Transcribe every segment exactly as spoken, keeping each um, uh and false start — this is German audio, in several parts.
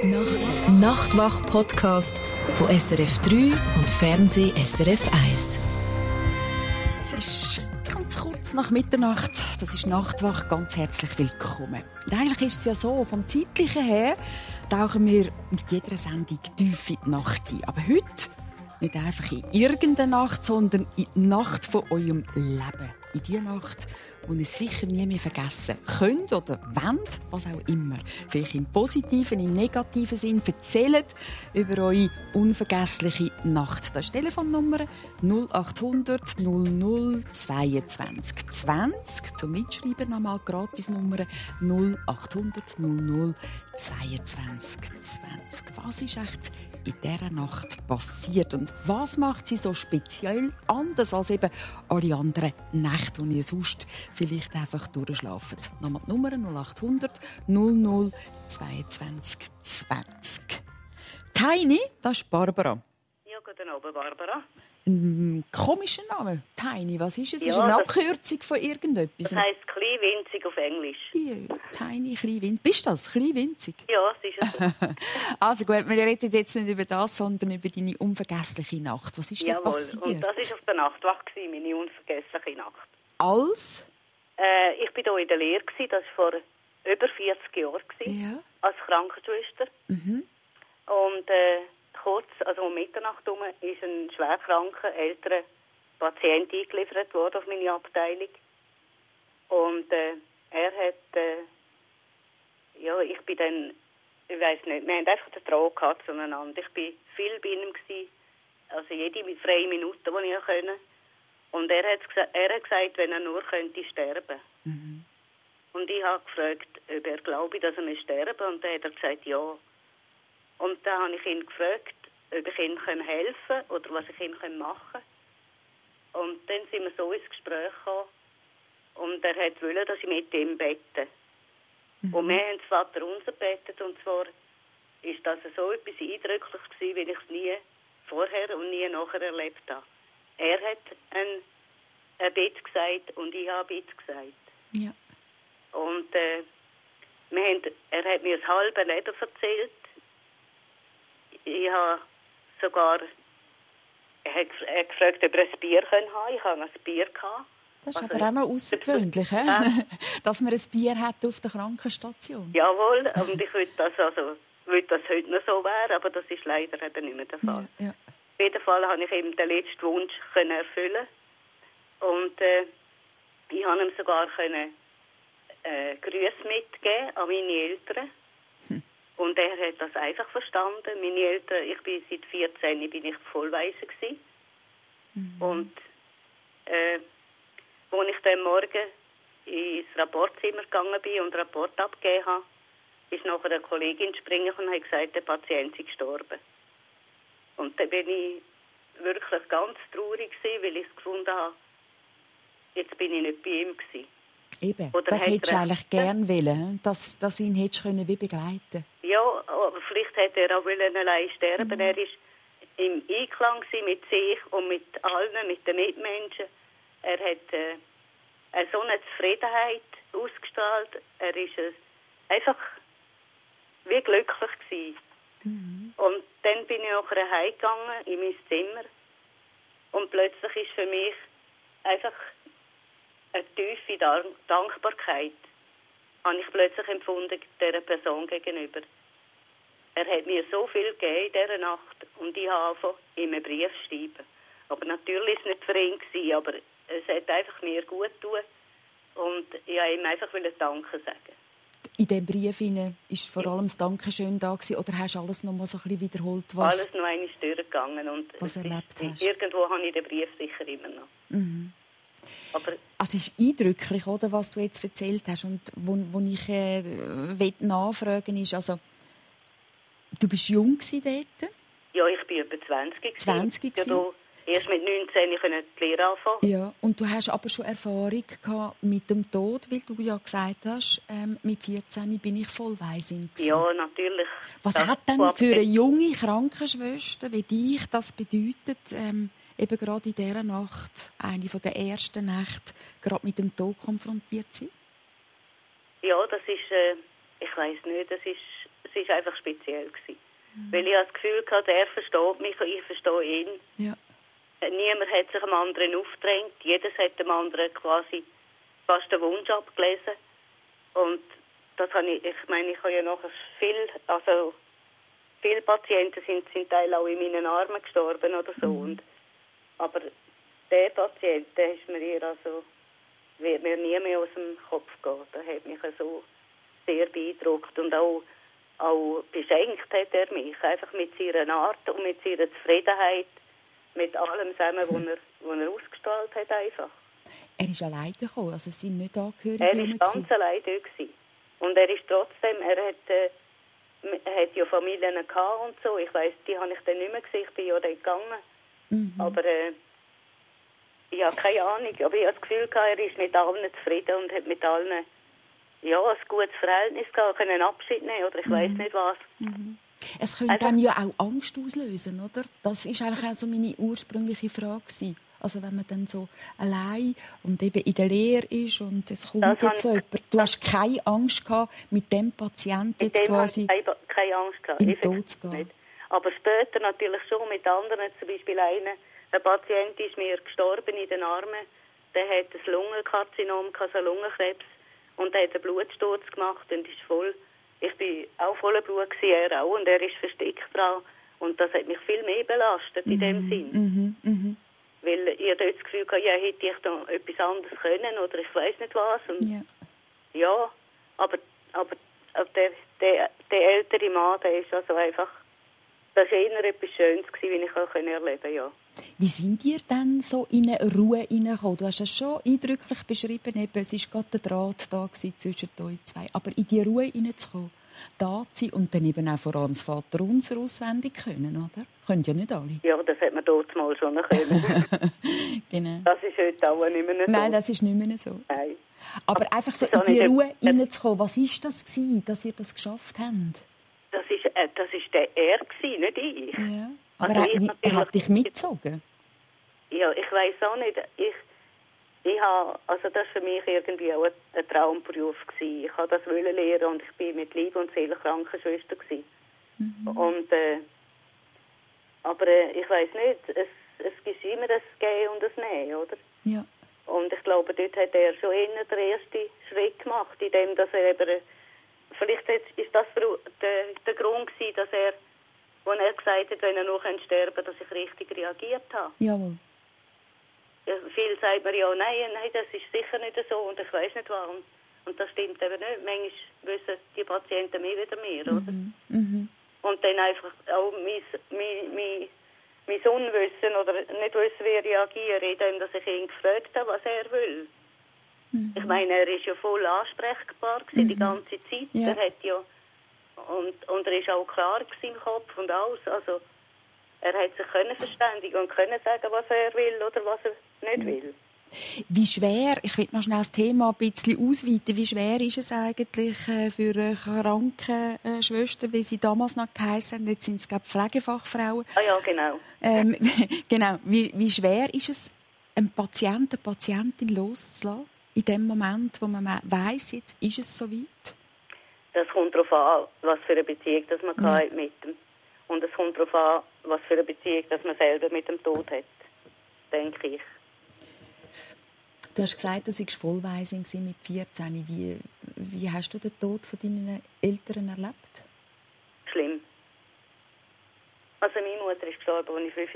Nacht- Nachtwach-Podcast von S R F drei und Fernseh S R F eins. Es ist ganz kurz nach Mitternacht. Das ist Nachtwach. Ganz herzlich willkommen. Und eigentlich ist es ja so, vom Zeitlichen her tauchen wir mit jeder Sendung tief in die Nacht ein. Aber heute nicht einfach in irgendeine Nacht, sondern in die Nacht von eurem Leben. In die Nacht, die ihr sicher nie mehr vergessen könnt oder wollt, was auch immer. Vielleicht im positiven, im negativen Sinn. Erzählt über eure unvergessliche Nacht. Das ist die Telefonnummer null acht hundert null null zweiundzwanzig zwanzig. Zum Mitschreiben nochmal Gratisnummer null acht hundert null null zweiundzwanzig zwanzig. Was ist echt in dieser Nacht passiert und was macht sie so speziell anders als eben alle anderen Nächte, die ihr sonst vielleicht einfach durchschlaft? Nochmal die Nummer null acht hundert null null zweiundzwanzig zwanzig. Tiny, das ist Barbara. Ja, guten Abend, Barbara. Ein komischer Name. Tiny, was ist es? Ja, ist eine das- Abkürzung von irgendetwas. Das heisst klein winzig auf Englisch. Ja, Tiny, klein winzig. Bist du das? Klein winzig? Ja, es ist es so. Also gut, wir reden jetzt nicht über das, sondern über deine unvergessliche Nacht. Was ist denn Jawohl. passiert? Und das war auf der Nachtwache, meine unvergessliche Nacht. Als? Äh, ich war hier in der Lehre, das war vor über vierzig Jahren, Ja. als Krankenschwester. Mhm. Und äh, kurz, also um Mitternacht herum, ist ein schwerkranker, älterer Patient eingeliefert worden auf meine Abteilung. Und äh, er hat, äh, ja, ich bin dann, ich weiss nicht, wir haben einfach den Draht gehabt zueinander. Ich bin viel bei ihm gewesen, also jede freie Minute, die ich konnte. Und er hat, er hat gesagt, wenn er nur könnte sterben. Mhm. Und ich habe gefragt, ob er glaube, dass er sterben muss. Und dann hat er gesagt, ja. Und dann habe ich ihn gefragt, ob ich ihm helfen kann oder was ich ihm machen kann. Und dann sind wir so ins Gespräch gekommen. Und er wollte, dass ich mit ihm bete. Mhm. Und wir haben das Vaterunser gebetet. Und zwar ist das so etwas eindrücklich gewesen, wie ich es nie vorher und nie nachher erlebt habe. Er hat ein, ein Bett gesagt und ich habe ein Bett gesagt. Ja. Und äh, wir haben, er hat mir das halbe Leben erzählt. Ich habe sogar er hat, er hat gefragt, ob er ein Bier haben kann. Ich habe ein Bier gehabt. Das ist Also, aber auch noch außergewöhnlich, he? Ja. dass man ein Bier hat auf der Krankenstation. Jawohl, und ich würde das, also, würde das heute noch so wäre, aber das ist leider eben nicht mehr der Fall. Ja, ja. Auf jeden Fall konnte ich ihm den letzten Wunsch können erfüllen. Und äh, ich konnte ihm sogar können, äh, Grüße mitgeben an meine Eltern. Hm. Und er hat das einfach verstanden. Meine Eltern, ich bin seit vierzehn bin ich vollweise gewesen. Mhm. Und äh, als ich dann morgen ins Rapportzimmer gegangen bin und Rapport abgegeben habe, ist nachher eine Kollegin springen und hat gesagt, der Patient ist gestorben. Und dann bin ich wirklich ganz traurig gewesen, weil ich es gefunden habe, jetzt bin ich nicht bei ihm gewesen. Eben, Oder das hat hättest du er- eigentlich gern wollen, dass, dass ihn hättest können wie begleiten. Ja, aber vielleicht hätte er auch wollen allein sterben. Mhm. Er war im Einklang gewesen mit sich und mit allen, mit den Mitmenschen. Er hat äh, eine so eine Zufriedenheit ausgestrahlt. Er ist äh, einfach wie glücklich gewesen. Mhm. Und dann bin ich nachher heimgegangen in mein Zimmer. Und plötzlich ist für mich einfach eine tiefe Dank- Dankbarkeit habe ich plötzlich empfunden dieser Person gegenüber. Er hat mir so viel gegeben in dieser Nacht und ich habe angefangen, ihm einen Brief zu schreiben. Aber natürlich war es nicht für ihn gewesen, aber es hat einfach mir gut getan und ich wollte ihm einfach Danke sagen. In diesem Brief war vor allem das Dankeschön da gewesen, oder hast du alles noch mal so ein bisschen wiederholt, was... Alles noch einmal durchgegangen und was es erlebt ist, hast. Irgendwo habe ich den Brief sicher immer noch. Mhm. Aber Also es ist eindrücklich, oder, was du jetzt erzählt hast. Und wo, wo ich äh, will nachfragen ist, also du bist jung gewesen dort? ja, ich war etwa zwanzig. gewesen. zwanzig Ja, da erst mit neunzehn konnte ich die Lehre anfangen. Ja, und du hast aber schon Erfahrung gehabt mit dem Tod, weil du ja gesagt hast, ähm, mit vierzehn bin ich Vollwaisin gewesen. Ja, natürlich. Was Das hat denn war- für eine junge Krankenschwester wie dich das bedeutet, ähm, eben gerade in dieser Nacht, eine der ersten Nächte, gerade mit dem Tod konfrontiert zu sein? Ja, das ist äh, ich weiss nicht, es ist, es ist einfach speziell gewesen. Mhm. Weil ich das Gefühl hatte, er versteht mich und ich verstehe ihn. Ja. Niemand hat sich dem anderen aufgedrängt. Jedes hat dem anderen quasi fast den Wunsch abgelesen. Und das habe ich, ich meine, ich habe ja nachher viel, also viele Patienten sind zum Teil auch in meinen Armen gestorben oder so. Mhm. Und, aber der Patient, der ist mir hier, also, wird mir nie mehr aus dem Kopf gehen. Der hat mich so sehr beeindruckt und auch, auch beschenkt hat er mich. Einfach mit seiner Art und mit seiner Zufriedenheit, mit allem zusammen, was er, was er ausgestrahlt hat einfach. Er ist alleine gekommen, also es sind nicht Angehörige. Er war ganz alleine dort gewesen. Und er ist trotzdem, er hat, äh, er hat ja Familien gehabt und so. Ich weiss, die habe ich dann nicht mehr gesehen, ich bin ja dort gegangen. Mhm. Aber äh, ich habe keine Ahnung, aber ich habe das Gefühl gehabt, er ist mit allen zufrieden und hat mit allen ja, ein gutes Verhältnis gehabt, können Abschied nehmen oder ich weiss mhm. nicht was. Mhm. Es könnte also, einem ja auch Angst auslösen, oder? Das war eigentlich auch so meine ursprüngliche Frage gewesen. Also wenn man dann so allein und eben in der Lehre ist und es kommt jetzt so jemand. Du hast keine Angst gehabt, mit dem Patienten jetzt mit dem quasi keine, keine Angst gehabt. in den Tod zu gehen. Nicht. Aber später natürlich schon mit anderen. Zum Beispiel einer, ein Patient ist mir gestorben in den Armen. Der hat ein Lungenkarzinom, also Lungenkrebs. Und er hat einen Blutsturz gemacht und ist voll. Ich war auch voller Blut, er auch. Und er ist versteckt dran. Und das hat mich viel mehr belastet in dem mhm, Sinn. Mhm, mhm. Weil ich dort das Gefühl hatte, ja, hätte ich da etwas anderes können oder ich weiss nicht was. Und ja. ja, aber, aber der, der, der ältere Mann, der ist also einfach, das war eher etwas Schönes gewesen, wie ich auch erleben konnte, ja. Wie sind ihr dann so in eine Ruhe hineingekommen? Du hast es schon eindrücklich beschrieben, eben, es war gerade der Draht da zwischen euch zwei. Aber in die Ruhe hineinzukommen, da zu sein und dann eben auch vor allem das Vaterunser auswendig können, oder? Können ja nicht alle. Ja, das hat man dort mal schon können. Genau. Das ist heute auch nicht mehr so. Nein, das ist nicht mehr so. Nein. Aber, Aber einfach so in die Ruhe hineinzukommen, was war das gewesen, dass ihr das geschafft habt? Das ist, äh, das ist der er gewesen, nicht ich. Ja. Aber also er, ich er hat dich mitgezogen? Ja, ich weiss auch nicht. Ich, ich habe, also das war für mich irgendwie auch ein, ein Traumberuf gewesen. Ich wollte das lernen und ich war mit Liebe und Seele Krankenschwester gewesen. Mhm. Und, äh, aber äh, ich weiss nicht, es, es gibt immer ein Gehen und ein Nehmen, oder? Ja. Und ich glaube, dort hat er schon eher den ersten Schritt gemacht, indem dass er eben, vielleicht ist das der, der Grund gewesen, dass er, als er gesagt hat, wenn er noch sterben kann, dass ich richtig reagiert habe. Jawohl. Ja, viel sagt man ja, nein, nein, das ist sicher nicht so und ich weiss nicht warum. Und das stimmt eben nicht. Manchmal wissen die Patienten mehr wieder mehr, oder? Mhm. Mhm. Und dann einfach auch mein, mein, mein, mein Unwissen oder nicht wissen, wie reagieren, indem dass ich ihn gefragt habe, was er will. Mhm. Ich meine, er war ja voll ansprechbar gewesen, mhm. die ganze Zeit. Ja. Er hat ja, und, und er war auch klar im Kopf und alles. Also, er hat sich können verständigen und können sagen, was er will oder was er nicht will. Wie schwer, ich will noch schnell das Thema ein bisschen ausweiten, wie schwer ist es eigentlich für eine kranke Schwester, wie sie damals noch geheissen haben, jetzt sind es, glaube ich, Pflegefachfrauen. Ah ja, genau. Ähm, genau. Wie, wie schwer ist es, einen Patienten, eine Patientin loszulassen, in dem Moment, wo man weiss, jetzt ist es soweit? Das kommt darauf an, was für eine Beziehung das man ja. hat mit dem. Und es kommt darauf an, was für eine Beziehung das man selber mit dem Tod hat, denke ich. Du hast gesagt, du warst Vollwaisin mit vierzehn. Wie, wie hast du den Tod von deinen Eltern erlebt? Schlimm. Also meine Mutter ist gestorben, als ich fünf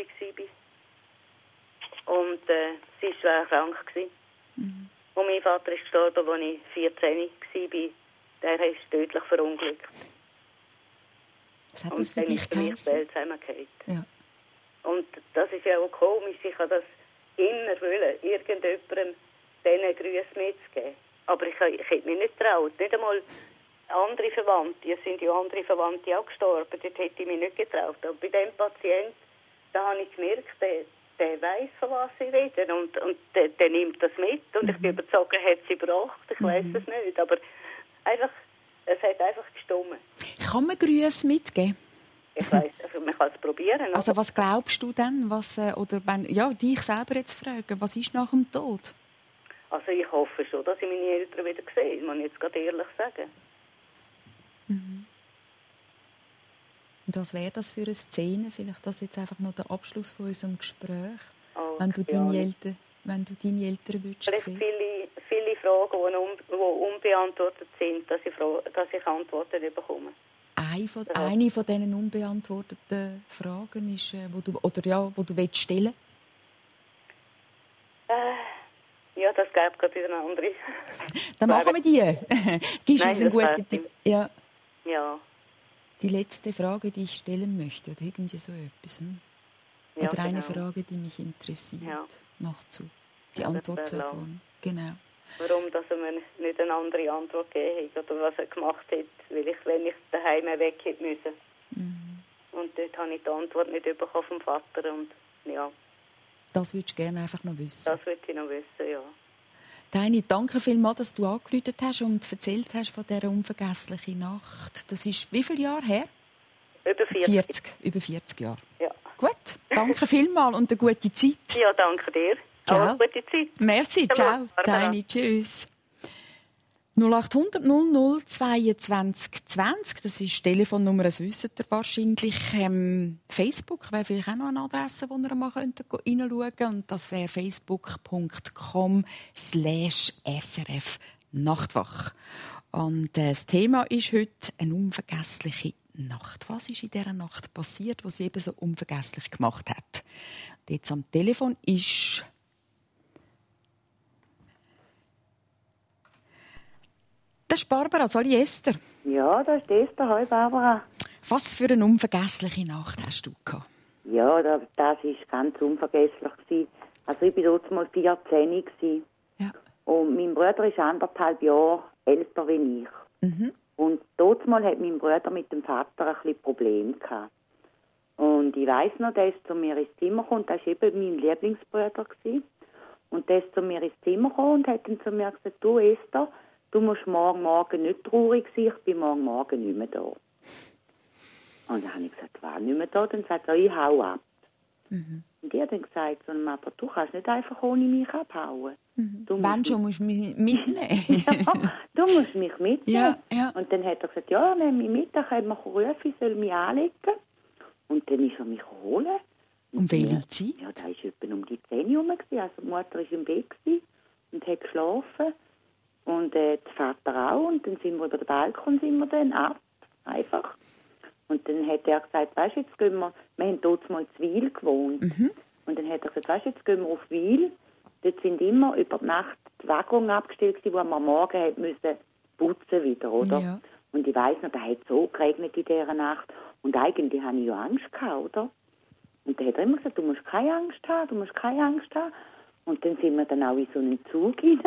war. Und äh, sie war schwer krank. Mhm. Und mein Vater ist gestorben, als ich vierzehn war. Der ist tödlich verunglückt. Was hat das für dich geheißen? Ja. Und das ist ja auch komisch. Ich habe das immer wollen, irgendjemandem diesen Grüßen mitzugeben. Aber ich, ich hätte mich nicht getraut. Nicht einmal andere Verwandte. Es sind ja andere Verwandte auch gestorben. Dort hätte ich mich nicht getraut. Aber bei diesem Patienten, da habe ich gemerkt, der, der weiss, von was sie reden. Und, und der, der nimmt das mit. Und mhm. ich bin überzeugt, er hat sie gebracht. Ich weiss mhm. es nicht. Aber einfach, es hat einfach gestummen. Kann man Grüße mitgeben? Ich weiss, also man kann es probieren. Also was glaubst du denn? Was, oder wenn, ja, dich selber jetzt fragen, was ist nach dem Tod? Also ich hoffe schon, dass ich meine Eltern wieder sehe, muss ich jetzt gerade ehrlich sagen. Und was wäre das für eine Szene? Vielleicht das jetzt einfach noch der Abschluss von unserem Gespräch. Oh, wenn, du deine Eltern, wenn du deine Eltern würdest Vielleicht sehen. viele, viele Fragen, die, un, die unbeantwortet sind, dass ich, dass ich Antworten bekomme. Eine von, Ja. eine von diesen unbeantworteten Fragen ist, äh, wo du, oder ja, wo du willst stellen. Äh, ja, das gäbe gerade eine andere. Dann machen wir die. Gibst Nein, uns einen das wär's guten Tipp. nicht. Ja, Ja, die letzte Frage, die ich stellen möchte, oder irgendwie so etwas. Hm? ja, Oder eine genau. Frage, die mich interessiert. Ja. Noch zu. Die Ja, das Antwort wär zu lang. erfahren. Genau. Warum, dass er mir nicht eine andere Antwort gegeben hat oder was er gemacht hat, weil ich, wenn ich daheim weg hätte müssen. Mhm. Und dort habe ich die Antwort nicht bekommen vom Vater und ja, Das würdest du gerne einfach noch wissen. das würde ich noch wissen, ja. Deine, danke vielmals, dass du angerufen hast und erzählt hast von dieser unvergesslichen Nacht. Das ist wie viele Jahre her? Über vierzig. vierzig. Über vierzig Jahre. Ja. Gut, danke vielmals und eine gute Zeit. Ja, danke dir. Ciao. Alles gute Zeit. Merci, ciao. Barbara. Deine, tschüss. null acht hundert null null zweiundzwanzig zwanzig, das ist die Telefonnummer, das wisst ihr wahrscheinlich. Ähm, Facebook wäre vielleicht auch noch eine Adresse, wo ihr mal reinschauen könnt. Und das wäre facebook punkt com slash S R F Nachtwach. Und äh, das Thema ist heute eine unvergessliche Nacht. Was ist in dieser Nacht passiert, was sie eben so unvergesslich gemacht hat? Und jetzt am Telefon ist... Das ist Barbara, sorry Esther. Ja, da ist Esther. Hallo Barbara. Was für eine unvergessliche Nacht hast du gehabt? Ja, das, das war ganz unvergesslich gewesen. Also ich war dort mal vierzehn gewesen. Ja. Und mein Bruder ist anderthalb Jahre älter als ich. Mhm. Und dort mal hat mein Bruder mit dem Vater ein bisschen Probleme gehabt. Und ich weiss noch, der ist zu mir ins Zimmer gekommen. Das war eben mein Lieblingsbruder gewesen. Und der ist zu mir ins Zimmer gekommen und hat dann zu mir gesagt, du Esther, du musst morgen Morgen nicht traurig sein, ich bin morgen Morgen nicht mehr da. Und dann habe ich gesagt, war nicht mehr da? Dann sagt er, ich hau ab. Mhm. Und ich habe dann gesagt, so, aber du kannst nicht einfach ohne mich abhauen. Mhm. Du Wenn musst schon, musst du mich mitnehmen. ja, du musst mich mitnehmen. Ja, ja. Und dann hat er gesagt, ja, nimm mich mit, dann können wir rufen, ich soll mich anlegen. Und dann ist er mich holen. Um welche Zeit? Ja, da war etwa um die zehn Uhr herum. Also die Mutter war im Bett und hat geschlafen. Und äh, der Vater auch. Und dann sind wir über den Balkon sind wir dann ab. Einfach. Und dann hat er gesagt, weißt du, jetzt gehen wir, wir haben dort mal in Wil gewohnt. Mhm. Und dann hat er gesagt, weißt du, jetzt gehen wir auf Wil. Dort sind immer über die Nacht die Waggons abgestellt, die man am Morgen hat müssen putzen wieder, oder? Ja. Und ich weiss noch, da hat so geregnet in dieser Nacht. Und eigentlich hatte ich ja Angst gehabt, oder? Und dann hat er immer gesagt, du musst keine Angst haben, du musst keine Angst haben. Und dann sind wir dann auch in so einen Zug rein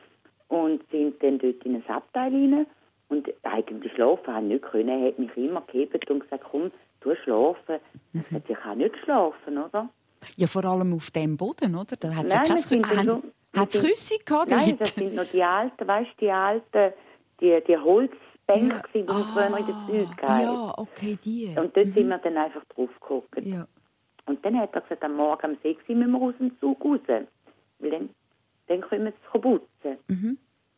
und sind dann dort in ein Abteil rein. Und eigentlich schlafen habe ich nicht können. Er hat mich immer gehebt und gesagt, komm, du schlafen. Mhm. Ich, ich kann nicht schlafen, oder? Ja, vor allem auf dem Boden, oder? Da hat's Nein, ja wir sind kein dann Kü- so- Hat es wir Küsse gehabt? Nein, dort? das sind noch die alten, weißt du, die alten, die, die Holzbänke, Ja. die wir früher in der Züge hatten. Ja, okay, die. Und dort sind wir dann einfach drauf geguckt. Ja. Und dann hat er gesagt, am Morgen um sechs Uhr müssen wir aus dem Zug raus. Weil dann, dann können wir es putzen. Mhm.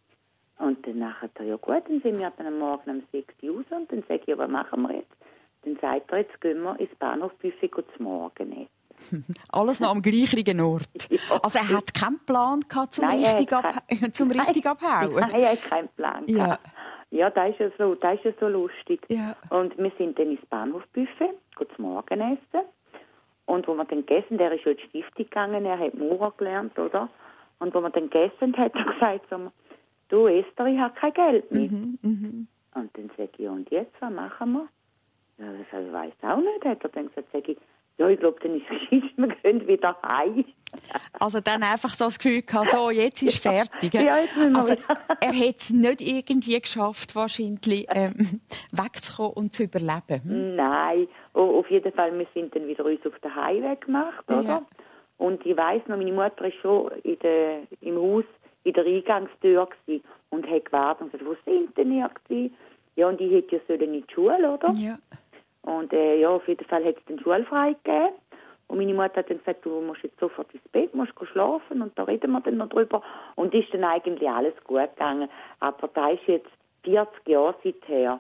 Und dann nachher, ja gut, dann sind wir dann am Morgen um sechs Uhr raus. Und dann sage ich, ja, was machen wir jetzt? Dann sagt er, jetzt gehen wir ins Bahnhofbuffet zum Morgen essen. Alles noch am gleichen Ort. Ja. Also er hat keinen Plan gehabt, zum Nein, er richtig, hat ab zum richtig abhauen. Nein, er hat keinen Plan Ja. gehabt. Ja, das ist ja so, das ist ja so lustig. Ja. Und wir sind dann ins Bahnhofbuffet, gehen zum Morgen essen. Und wo wir dann gegessen, der ist ja in die Stiftung gegangen, er hat Maurer gelernt, oder? Und wo wir dann gegessen hat er gesagt, so, du Esther, ich habe kein Geld mehr. Mhm, mhm. Und dann sage ich, und jetzt, was machen wir? Ja, das weiss auch nicht, hat er dann gesagt, sage ich, ja, ich glaube, dann ist es gescheit, wir gehen wieder heim. Also dann einfach so das Gefühl gehabt, so, jetzt ist fertig. Ja, jetzt müssen wir also, wieder. er hat es nicht irgendwie geschafft, wahrscheinlich ähm, wegzukommen und zu überleben. Hm? Nein, o- auf jeden Fall, wir sind dann wieder uns auf den Heimweg gemacht, oder? Ja. Und ich weiss noch, meine Mutter war schon in der, im Haus in der Eingangstür gewesen und hat gewartet und gesagt, wo sind denn ihr gewesen? Ja, und ich hätte ja sollen in die Schule, oder? Ja. Und äh, ja, auf jeden Fall hat es dann schulfrei gegeben. Und meine Mutter hat dann gesagt, du musst jetzt sofort ins Bett, musst schlafen und da reden wir dann noch drüber. Und ist dann eigentlich alles gut gegangen. Aber da ist jetzt vierzig Jahre seither.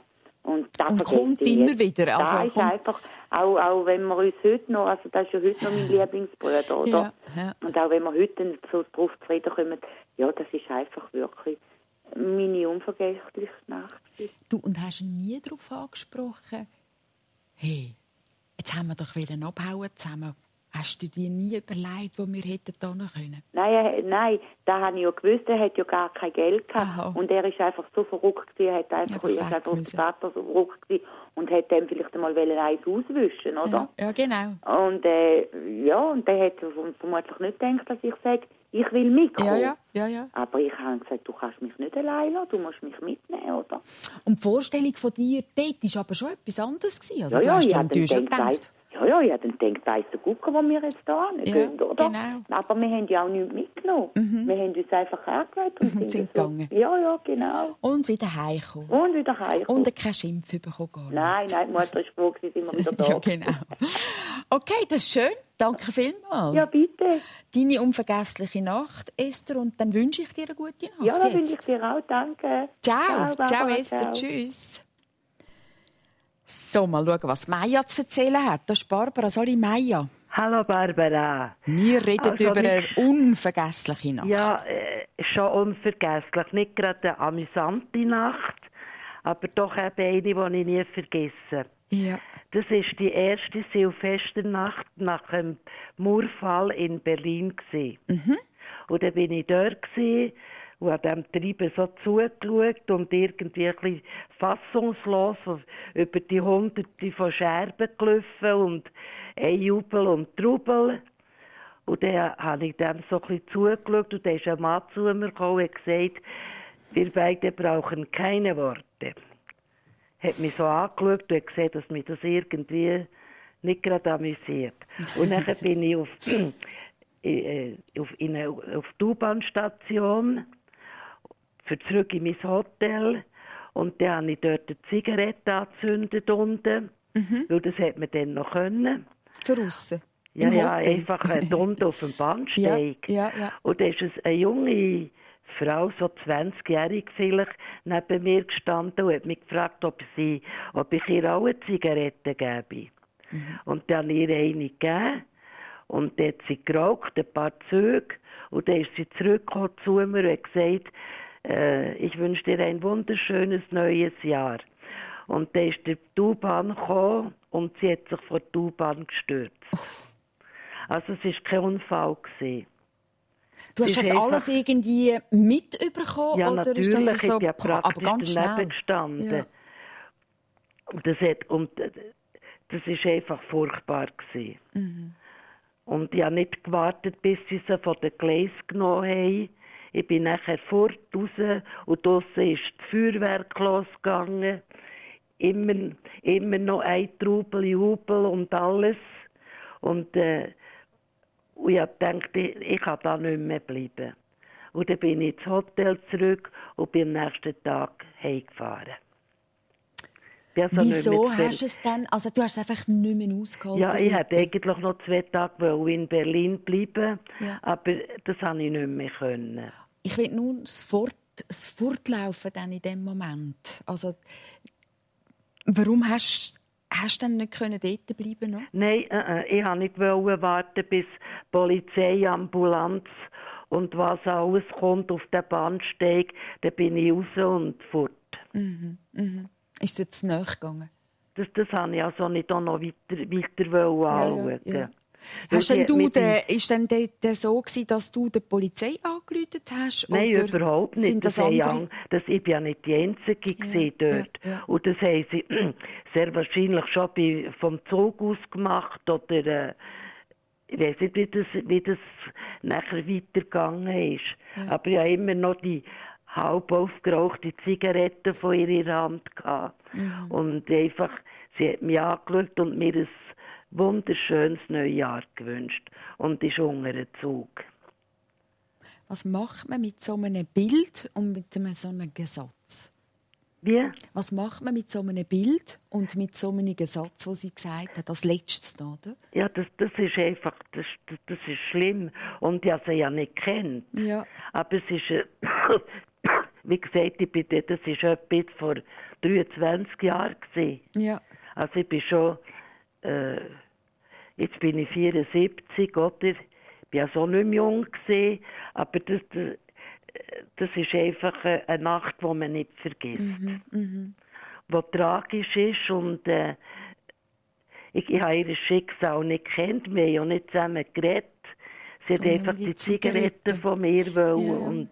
Und, das und kommt immer wieder. Also, das ist einfach, auch, auch wenn wir uns heute noch, also das ist ja heute noch mein Lieblingsbruder, oder? Ja, ja. Und auch wenn wir heute so drauf zu reden kommen, ja, das ist einfach wirklich meine unvergessliche Nacht. Du, und hast du nie darauf angesprochen, hey, jetzt haben wir doch abhauen zusammen. Hast du dir nie überlegt, wo wir hätten da noch können? Nein, nein, da habe ich ja gewusst, er hat ja gar kein Geld gehabt. Aha. Und er ist einfach so verrückt gewesen, er hat einfach, Ja, er ist einfach der müssen. Vater so verrückt gewesen und hat dem vielleicht einmal eins auswischen, oder? Ja, ja, genau. Und äh, ja, und der hat vermutlich nicht gedacht, dass ich sage, ich will mitkommen. Ja, ja, ja, ja. Aber ich habe gesagt, du kannst mich nicht allein lassen, du musst mich mitnehmen, oder? Und die Vorstellung von dir dort war aber schon etwas anderes gewesen. Also, ja, du ja, hast ich an habe die Tür dann schon gedacht. gedacht, ja, ja, ich habe dann gedacht, weiss der Gucker, wo wir jetzt da hingehen, Ja, oder? genau. Aber wir haben ja auch nichts mitgenommen. Mhm. Wir haben uns einfach angelegt und Und sind so, gegangen. Ja, ja, genau. Und wieder heimgekommen. Und wieder heimgekommen. Und kein Schimpf bekommen. Gar nicht. Nein, nein, die Mutter ist froh, sind wir wieder da. Ja, genau. Okay, das ist schön. Danke vielmals. Ja, bitte. Deine unvergessliche Nacht, Esther, und dann wünsche ich dir eine gute Nacht. Ja, das jetzt. wünsche ich dir auch. Danke. Ciao. Ciao, Barbara, Esther. ciao. Tschüss. So, mal schauen, was Maja zu erzählen hat. Das ist Barbara. Sorry, Maja. Hallo Barbara. Wir reden Also, über eine nicht- unvergessliche Nacht. Ja, äh, schon unvergesslich. Nicht gerade eine amüsante Nacht, aber doch eben eine, die ich nie vergesse. Ja. Das war die erste Silvesternacht nach dem Mauerfall in Berlin. Mhm. Und dann war ich dort und habe dem Treiben so zugeschaut und irgendwie ein bisschen fassungslos über die Hunderte von Scherben gelaufen und ein Jubel und Trubel. Und dann habe ich dem so ein bisschen zugeschaut und dann ist ein Mann zu mir gekommen und hat gesagt, wir beide brauchen keine Worte. Er hat mich so angeschaut und hat gesehen, dass mich das irgendwie nicht gerade amüsiert. Und dann bin ich auf, äh, auf, in eine, auf die U-Bahn-Station für zurück in mein Hotel. Und dann habe ich dort eine Zigarette angezündet unten, mhm. weil das hätte man dann noch können. Draussen? Ja, Im ja, Hotel? einfach äh, unten auf dem Bahnsteig. Ja, ja, ja. Und da ist es eine junge Frau, so zwanzigjährig vielleicht, neben mir gestanden und hat mich gefragt, ob, sie, ob ich ihr auch eine Zigarette gebe. Mhm. Und dann habe ich ihr eine gegeben. Und dann hat sie geraucht, ein paar Züge. Und dann ist sie zurückgekommen zu mir und hat gesagt, äh, ich wünsche dir ein wunderschönes neues Jahr. Und dann ist die U-Bahn gekommen und sie hat sich vor die U-Bahn gestürzt. Also es war kein Unfall gewesen. Du hast das einfach... alles irgendwie mitbekommen? Ja, oder natürlich, ist das so... ich bin ja praktisch aber ganz daneben schnell. gestanden. Ja. Und das hat, und äh, das ist einfach furchtbar gewesen. Mhm. Und ich habe nicht gewartet, bis sie sie von den Gleis genommen haben. Ich bin nachher fort raus und draussen ist das Feuerwerk losgegangen. Immer, immer noch ein Trubel, Jubel und alles. Und, äh, und ich habe gedacht, ich, ich kann da nicht mehr bleiben. Und dann bin ich ins Hotel zurück und bin am nächsten Tag heimgefahren. Also Wieso hast du es dann? Also du hast es einfach nicht mehr ausgehalten? Ja, ich hätte eigentlich noch zwei Tage in Berlin bleiben, ja. aber das konnte ich nicht mehr können. Ich will nur das, Fort, das Fortlaufen dann in dem Moment. Also, warum hast, hast du dann nicht können dort bleiben noch? Nein, äh, äh, ich wollte nicht warten, bis Polizei, Ambulanz und was alles kommt auf den Bahnsteig. Dann bin ich raus und fort. Mhm, mhm. Ist es jetzt näher gegangen? Das, das wollte ich also nicht auch noch weiter, weiter anschauen. Ja, ja. Hast denn du den, ist denn der, der so gewesen, dass du der Polizei angerufen hast? Nein, oder überhaupt nicht. Sind das das andere? Ang- das, ich war ja nicht die Einzige Ja, dort. ja, ja. Und das haben sie sehr wahrscheinlich schon bei, vom Zug aus gemacht. Oder äh, ich weiß nicht, wie das, wie das nachher weitergegangen ist. Ja. Aber ich habe immer noch die halb aufgerauchte Zigarette von ihrer Hand gehabt. Mhm. Und einfach, sie hat mich angeschaut und mir ein wunderschönes Neujahr gewünscht. Und ist unter einem Zug. Was macht man mit so einem Bild und mit einem so einem Gesatz? Wie? Was macht man mit so einem Bild und mit so einem Gesatz, den sie gesagt hat, als letztes da, oder? Ja, das, das ist einfach, das, das, das ist schlimm. Und ich habe sie ja nicht kennt. Ja. Aber es ist, äh, wie gesagt, ich bin, das war etwa vor dreiundzwanzig Jahren. Ja. Also ich bin schon, äh, jetzt bin ich vierundsiebzig, oder? Ich war ja so nicht mehr jung gewesen, aber das, das, das ist einfach eine Nacht, die man nicht vergisst. Mhm, mhm. Die tragisch ist und äh, ich, ich habe ihr Schicksal nicht gekannt, wir haben ja nicht zusammen geredet. Sie hat einfach die, die Zigaretten, Zigaretten von mir wollen. Ja. Und,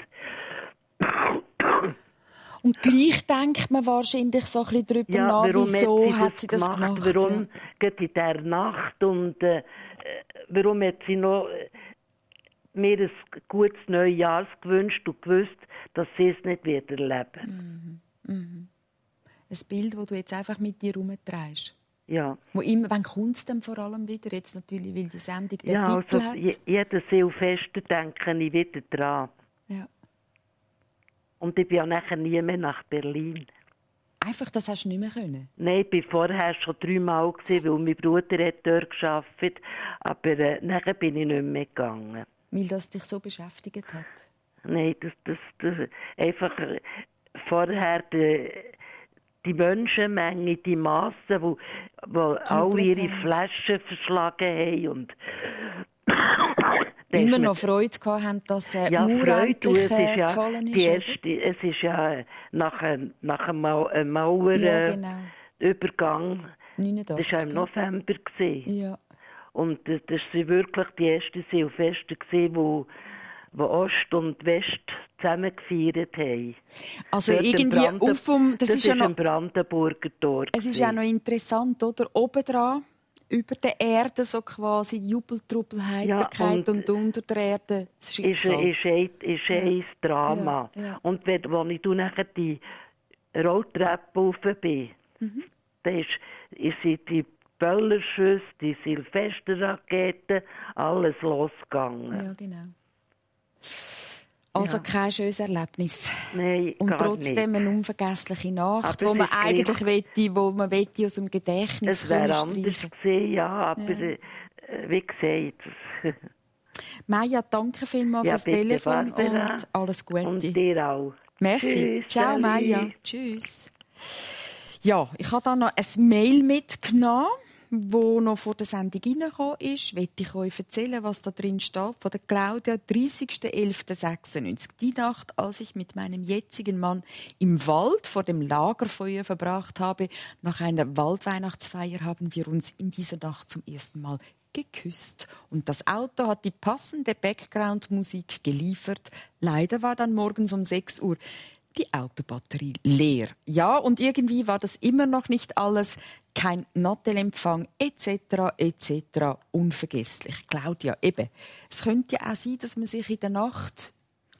und gleich denkt man wahrscheinlich so ein bisschen darüber ja, nach, wieso hat sie, hat sie das gemacht. gemacht? Warum ja. geht in dieser Nacht und äh, warum hat sie noch äh, mir ein gutes Neujahr gewünscht und gewusst, dass sie es nicht wieder erleben. Mhm. Mhm. Ein Bild, das du jetzt einfach mit dir herumträgst. Ja. Wo immer, wann kommt es denn vor allem wieder? Jetzt natürlich, weil die Sendung den ja, Titel also, hat. Je, jeden Silvester denke ich wieder dran. Ja. Und ich bin ja nachher nie mehr nach Berlin. Einfach, das hast du nicht mehr können? Nein, ich war vorher schon dreimal, weil mein Bruder hat dort gearbeitet. Aber äh, nachher bin ich nicht mehr gegangen. Weil das dich so beschäftigt hat? Nein, das, das, das einfach äh, vorher die, die Menschenmenge, die Massen, wo, wo alle ihre Flaschen verschlagen haben. Und immer noch Freude gehabt haben, dass äh, ja, Mauer Freude, endlich es ist äh, ja gefallen ist. Die erste, es ist ja nach einem, nach einem Mauer, ja, genau. Übergang. neunundachtzig. Das war im November. Ja. Und das, das waren wirklich die ersten Silvester, wo, wo Ost und West zusammen gefeiert haben. Also dort irgendwie auf dem... Das, das ist ja noch, im Brandenburger Tor. Es ist auch noch interessant, oder? Oben dran, über der Erde, so quasi die Jubeltruppel, Heiterkeit ja, und, und unter der Erde das Schicksal. Ist, ist, ein, ist ja. ein Drama. Ja, ja. Und wenn, wenn ich nachher die Rolltreppe rauf bin, mhm. dann ist, ist die Böllerschüsse, die Silvesterraketen, alles losgegangen. Ja, genau. Also ja. kein schönes Erlebnis. Nein, und gar trotzdem nicht. Eine unvergessliche Nacht, aber wo man eigentlich wette, wo man wette aus dem Gedächtnis es wäre anders gewesen, ja, aber ja. Äh, wie gesagt. Maja, danke vielmals ja, fürs Telefon Barbara. Und alles Gute. Und dir auch. Merci. Tschüss, ciao, Sally. Maja. Tschüss. Ja, ich habe da noch ein Mail mitgenommen, wo noch vor der Sendung reingekommen ist. Möchte ich euch erzählen, was da drin steht. Von der Claudia, dreißigster elfter sechsundneunzig. Die Nacht, als ich mit meinem jetzigen Mann im Wald vor dem Lagerfeuer verbracht habe. Nach einer Waldweihnachtsfeier haben wir uns in dieser Nacht zum ersten Mal geküsst. Und das Auto hat die passende Background-Musik geliefert. Leider war dann morgens um sechs Uhr die Autobatterie leer. Ja, und irgendwie war das immer noch nicht alles. Kein Nattelempfang et cetera et cetera. Unvergesslich. Claudia, eben. Es könnte ja auch sein, dass man sich in der Nacht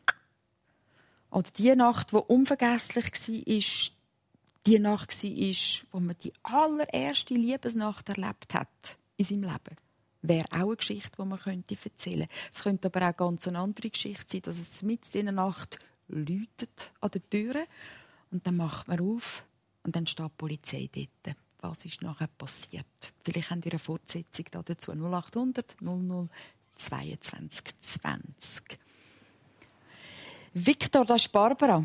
oder die Nacht, die unvergesslich war, die Nacht war, wo man die allererste Liebesnacht erlebt hat in seinem Leben. Wäre auch eine Geschichte, die man könnte erzählen könnte. Es könnte aber auch ganz eine andere Geschichte sein, dass es mitten in der Nacht läutet an der Tür und dann macht man auf und dann steht die Polizei dort. Was ist nachher passiert? Vielleicht habt ihr eine Fortsetzung dazu. null acht hundert null null zweiundzwanzig zwanzig. Victor, das ist Barbara.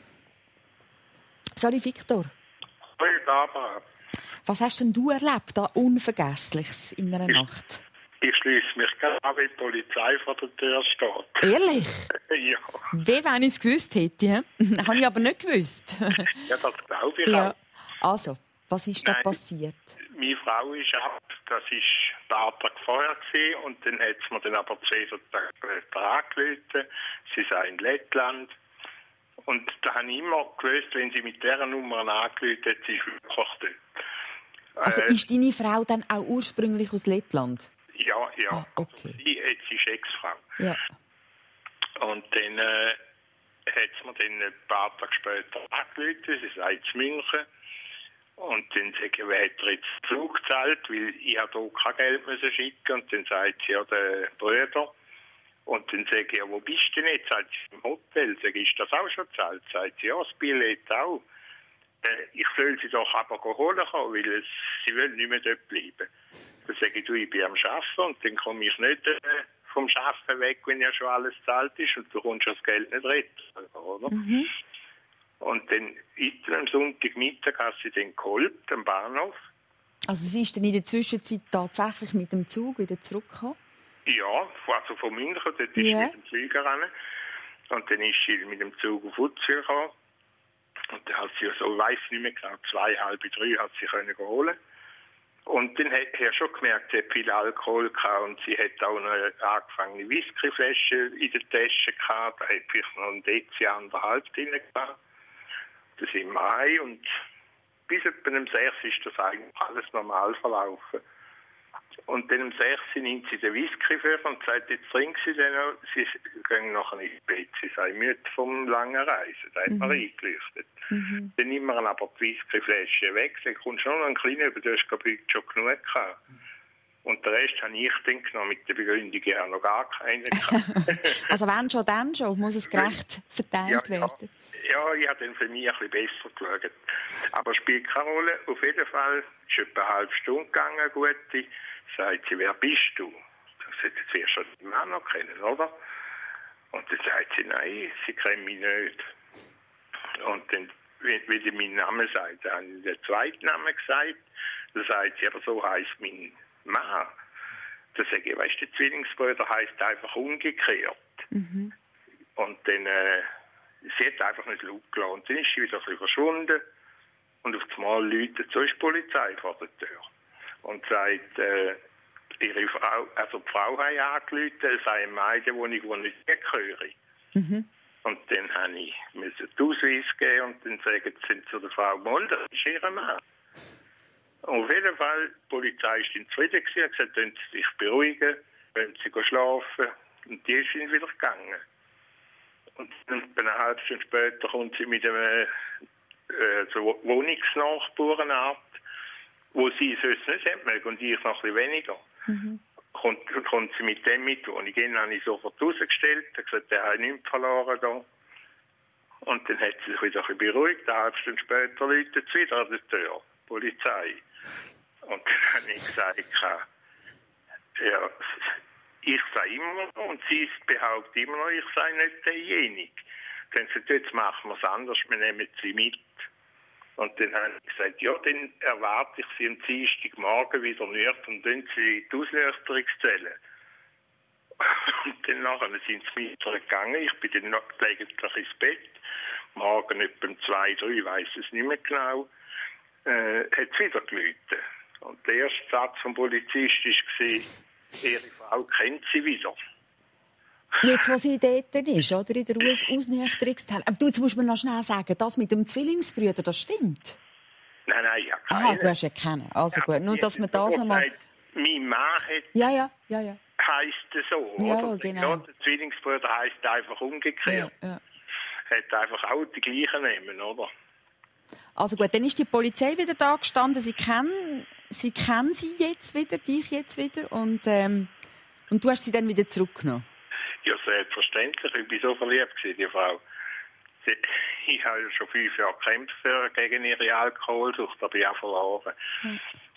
Sorry, Victor. Hallo, Barbara. Was hast denn du erlebt, da Unvergessliches in einer Nacht? Ich schließe mich gerade an, wenn die Polizei vor der Tür steht. Ehrlich? Ja. Wie, wenn ich es gewusst hätte? Habe ich aber nicht gewusst. Ja, das glaube ich ja. auch. Also, was ist da passiert? Meine Frau ist ab, das war ein paar Tage vorher gewesen, und dann hat sie mir dann aber zwei Tage später angerufen. Sie sei in Lettland. Und da habe ich immer gewusst, wenn sie mit dieser Nummer angerufen hat, sie ist wirklich dort. Also äh, ist deine Frau dann auch ursprünglich aus Lettland? Ja, ja. Ah, okay. Sie, sie ist Ex-Frau. Ja. Und dann äh, hat sie mir dann ein paar Tage später angerufen, sie sei in München. Und dann sage ich, wer hat ihr jetzt den Flug gezahlt? Weil ich habe hier kein Geld müssen schicken. Und dann sagt sie, ja, der Bruder. Und dann sage ich, ja, wo bist du denn jetzt? Sagt sie, im Hotel. Sage ich, ist das auch schon gezahlt? Sagt sie, ja, das Billett auch. Äh, ich soll sie doch aber holen kommen, weil es, sie will nicht mehr dort bleiben. Dann sage ich, du, ich bin am Arbeiten und dann komme ich nicht äh, vom Arbeiten weg, wenn ja schon alles gezahlt ist und du kommst das Geld nicht retten, oder? Mhm. Und dann ist am Sonntagmittag hat sie dann geholt, am Bahnhof. Also sie ist dann in der Zwischenzeit tatsächlich mit dem Zug wieder zurückgekommen? Ja, also von München, dort ist Ja. sie mit dem Flieger ran. Und dann ist sie mit dem Zug auf Uzwil gekommen. Und dann hat sie so, ich weiss nicht mehr genau, zwei, halb drei hat sie können holen. Und dann hat er schon gemerkt, sie hat viel Alkohol gehabt und sie hat auch eine angefangene Whiskyflasche in der Tasche gehabt. Da hat vielleicht noch ein Dezi, anderthalb drin gehabt. Das im Mai und bis etwa um sechs ist das eigentlich alles normal verlaufen. Und dann um sechs nimmt sie den Whisky für und sagt, jetzt trinkt sie den noch. Sie gehen nachher ins Bett. Sie sei müde vom langen Reisen. Da hat man Mhm. eingeleuchtet. Mhm. Dann nimmt man aber die Whiskyflasche weg. Dann kommt schon noch ein kleiner, aber du hast glaube ich schon genug gehabt. Und den Rest habe ich dann genommen mit der Begründung, ich habe noch gar keinen gehabt. Also wenn schon, dann schon, muss es gerecht verteilt Ja, ja. werden. Ja, ich habe dann für mich ein bisschen besser geschaut. Aber spielt keine Rolle. Auf jeden Fall ist etwa eine halbe Stunde gegangen, gute. Sagt sie, wer bist du? Dann sagt sie, jetzt wirst du den Mann noch kennen, oder? Und dann sagt sie, nein, sie kennt mich nicht. Und dann, wenn sie meinen Namen sagt, dann habe ich den zweiten Namen gesagt. Dann sagt sie, aber so heisst mein Mann. Dann sage ich, weißt du, der Zwillingsbruder heisst einfach umgekehrt. Mhm. Und dann, äh, sie hat einfach nicht laut gelassen. Und dann ist sie wieder ein bisschen verschwunden. Und auf einmal läutet so ist die Polizei vor der Tür. Und sagt, äh, ihre Frau, also die Frau hat angerufen, es sei eine Meidenwohnung, die nicht gehöre. Mhm. Und dann habe ich müssen den Ausweis geben und dann sagen sie zu der Frau Molder, das ist ihr Mann. Und auf jeden Fall, die Polizei war dann zufrieden gewesen, hat gesagt, können Sie sich beruhigen, können Sie gehen schlafen. Und die ist dann wieder gegangen. Und dann, eine halbe Stunde später kommt sie mit einem äh, so Wohnungsnachbarnart, wo sie sonst nicht hat mögen und ich noch ein bisschen weniger. Mhm. Kommt, kommt sie mit dem mit, und ich dann habe ich sofort rausgestellt, habe gesagt, der hat nichts verloren da. Und dann hat sie sich wieder ein bisschen beruhigt, eine halbe Stunde später läutet es wieder an der Tür, Polizei. Und dann habe ich gesagt, ja, ich sei immer noch, und sie behauptet immer noch, ich sei nicht derjenige. Dann sagt sie, jetzt machen wir es anders, wir nehmen sie mit. Und dann habe ich gesagt, ja, dann erwarte ich sie am Dienstagmorgen wieder nicht und dann sie die Auslöserungszelle. Und dann nachher sind sie mit gegangen, ich bin dann noch gelegentlich ins Bett, morgen etwa um zwei, drei, ich weiss es nicht mehr genau, äh, hat es wieder geläutet. Und der erste Satz vom Polizist war, ihre Frau kennt sie wieder. Jetzt, wo sie dort ist, oder, in der Aus- Ausnüchterungszelle. Aber du, jetzt musst du mir noch schnell sagen, das mit dem Zwillingsbrüder, das stimmt? Nein, nein, ja, keine. Aha, du hast ja kennen. Also Ja, gut, nur dass wir das gesagt, einmal... mein Mann hat, Ja, ja, ja, ja. heisst es so, Ja, oder? genau. Ja, der Zwillingsbruder heisst einfach umgekehrt. ja, ja. Hat einfach auch die gleichen Namen, oder? Also gut, dann ist die Polizei wieder da gestanden. Sie kennen, sie kennen sie jetzt wieder, dich jetzt wieder. Und, ähm, und du hast sie dann wieder zurückgenommen. Ja, selbstverständlich. Ich war so verliebt in die Frau. Sie, ich habe ja schon fünf Jahre gekämpft gegen ihre Alkoholsucht, aber ich habe verloren. Hm.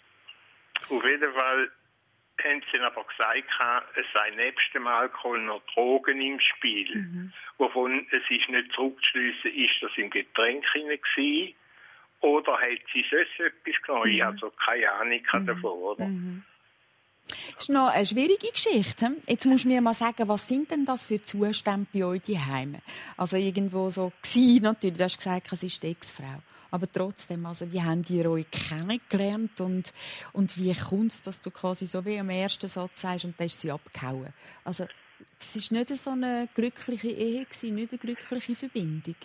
Auf jeden Fall haben sie aber gesagt, es sei nebst dem Alkohol noch Drogen im Spiel. Mhm. Wovon es ist nicht zurückzuschliessen, ist das im Getränk hinein gewesen, oder hat sie sonst etwas genommen? Mhm. Ich habe also keine Ahnung mhm. davon, oder? Mhm. Das ist noch eine schwierige Geschichte. Jetzt musst du mir mal sagen, was sind denn das für Zustände bei euch daheim? Also irgendwo so gewesen, natürlich, du hast gesagt, es ist die Ex-Frau. Aber trotzdem, also wie habt ihr euch kennengelernt und, und wie kommt es, dass du quasi so wie am ersten Satz sagst und dann ist sie abgehauen? Also es war nicht so eine glückliche Ehe gewesen, nicht eine glückliche Verbindung.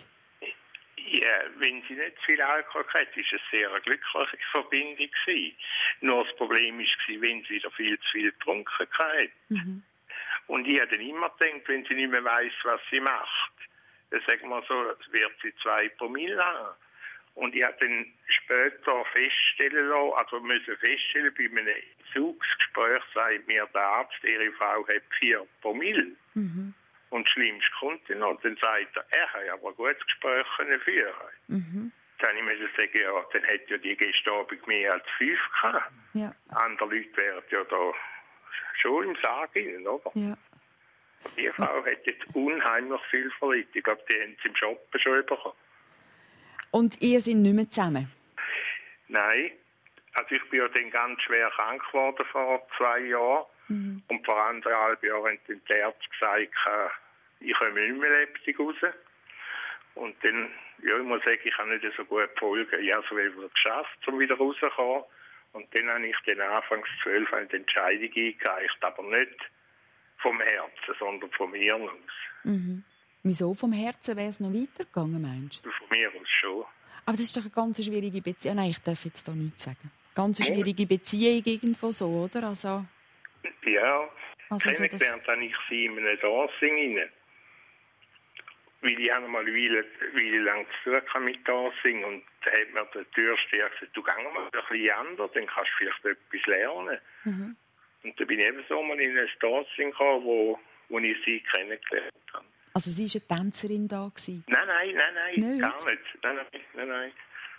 Ja, wenn sie nicht viel Alkohol hatte, war es eine sehr glückliche Verbindung gewesen. Nur das Problem war, wenn sie wieder viel zu viel getrunken hatte. Mhm. Und ich habe dann immer gedacht, wenn sie nicht mehr weiss, was sie macht, dann sagen wir so, wird sie zwei Promille haben. Und ich habe dann später feststellen lassen, also müssen feststellen, bei einem Entzugungsgespräch sagt mir der Arzt, ihre Frau hat vier Promille. Mhm. Und das Schlimmste kommt dann noch. Dann sagt er, er hat aber ein gutes Gespräch führen. Mhm. Dann habe ich sagen, ja, dann hätte ja die Gestabung mehr als fünf gehabt. Ja. Andere Leute wären ja da schon im Sarg rein, oder? Ja. Die Frau hat jetzt unheimlich viel verletzt. Ich glaube, die haben sie im Shoppen schon bekommen. Und ihr seid nicht mehr zusammen? Nein. Also ich bin ja dann ganz schwer krank geworden vor zwei Jahren. Mhm. Und vor anderthalb Jahren haben die Ärzte gesagt, ich komme nicht mehr lebendig raus. Und dann, ja, ich muss sagen, ich kann nicht so gut folgen. Ich habe es wieder geschafft, um wieder rauszukommen. Und dann habe ich dann anfangs zwölf eine Entscheidung eingereicht, aber nicht vom Herzen, sondern vom Hirn aus. Mhm. Wieso vom Herzen? Wäre es noch weitergegangen, meinst du? Von mir aus schon. Aber das ist doch eine ganz schwierige Beziehung. Nein, ich darf jetzt hier nichts sagen. Ganz eine schwierige Beziehung irgendwo so, oder? Also, ja, also kennengelernt so habe ich sie in einem Dancing rein. Weil ich habe mal eine Weile, Weile lang zu tun mit Dancing und da hat mir der Türsteher gesagt, du geh mal ein bisschen anders, dann kannst du vielleicht etwas lernen. Mhm. Und da bin ich eben so mal in ein Dancing gekommen, wo, wo ich sie kennengelernt habe. Also sie war eine Tänzerin da? Gewesen? Nein, nein, nein, nein, nicht? gar nicht. Nein, nein, nein, nein.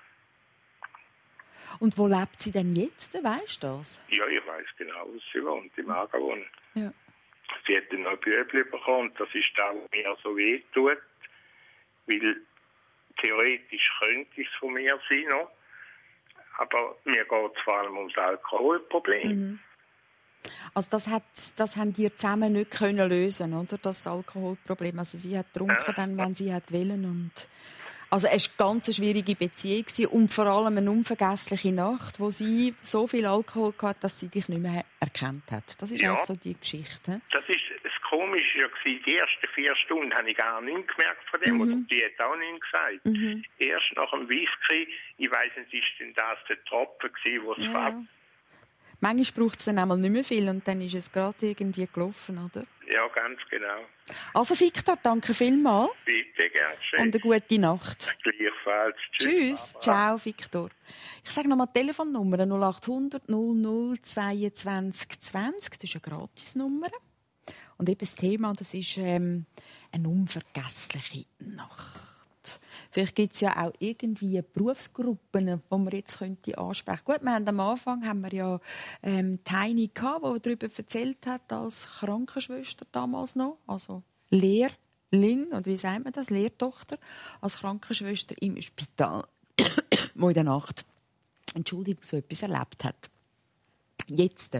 Und wo lebt sie denn jetzt, weißt du das? Ja, ich weiss genau, wo sie wohnt, im Aargau. Ja. Sie hat dann noch ein Bübli bekommen und das ist das, was mir so weh tut. Weil theoretisch könnte es von mir sein noch, aber mir geht es vor allem ums Alkoholproblem. Mhm. Also das, hat, das haben die zusammen nicht können lösen, oder? Das Alkoholproblem. Also sie hat getrunken, ja. dann, wenn sie hat wollen. Und also es war eine ganz schwierige Beziehung und vor allem eine unvergessliche Nacht, wo sie so viel Alkohol hatte, dass sie dich nicht mehr erkannt hat. Das ist ja halt so die Geschichte. Das ist das Komische ja gewesen. Die ersten vier Stunden habe ich gar nichts gemerkt von dem, mhm. oder die hat auch nichts gesagt. Mhm. Erst nach dem Whisky, ich weiss nicht, ist denn das der Tropfen gewesen, wo es ja. war. Manchmal braucht es dann einmal nicht mehr viel und dann ist es gerade irgendwie gelaufen, oder? Ja, ganz genau. Also Victor, danke vielmals. Bitte, gerne schön. Und eine gute Nacht. Gleichfalls. Tschüss. Tschüss. Ciao, Victor. Ich sage nochmal die Telefonnummer null acht hundert null null zweiundzwanzig zwanzig. Das ist eine Gratisnummer. Und eben das Thema, das ist ähm, eine unvergessliche Nacht. Vielleicht gibt es ja auch irgendwie Berufsgruppen, die man jetzt könnte ansprechen könnte. Gut, wir haben am Anfang haben wir ja ähm, Tiny gehabt, die darüber erzählt hat, als Krankenschwester damals noch, also Lehrling, oder wie sagt man das, Lehrtochter, als Krankenschwester im Spital, wo in der Nacht, Entschuldigung, so etwas erlebt hat. Jetzt,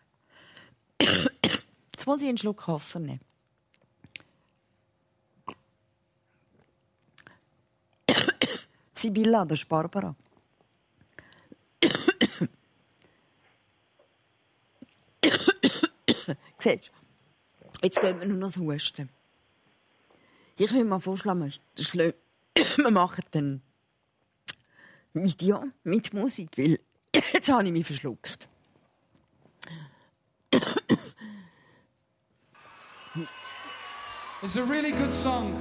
jetzt muss ich einen Schluck Wasser nehmen. Sibylla, das ist Barbara. Siehst du, jetzt gehen wir nur noch das Husten. Ich will mal vorschlagen, wir machen dann mit, ja, mit Musik, weil jetzt habe ich mich verschluckt. It's a really good song.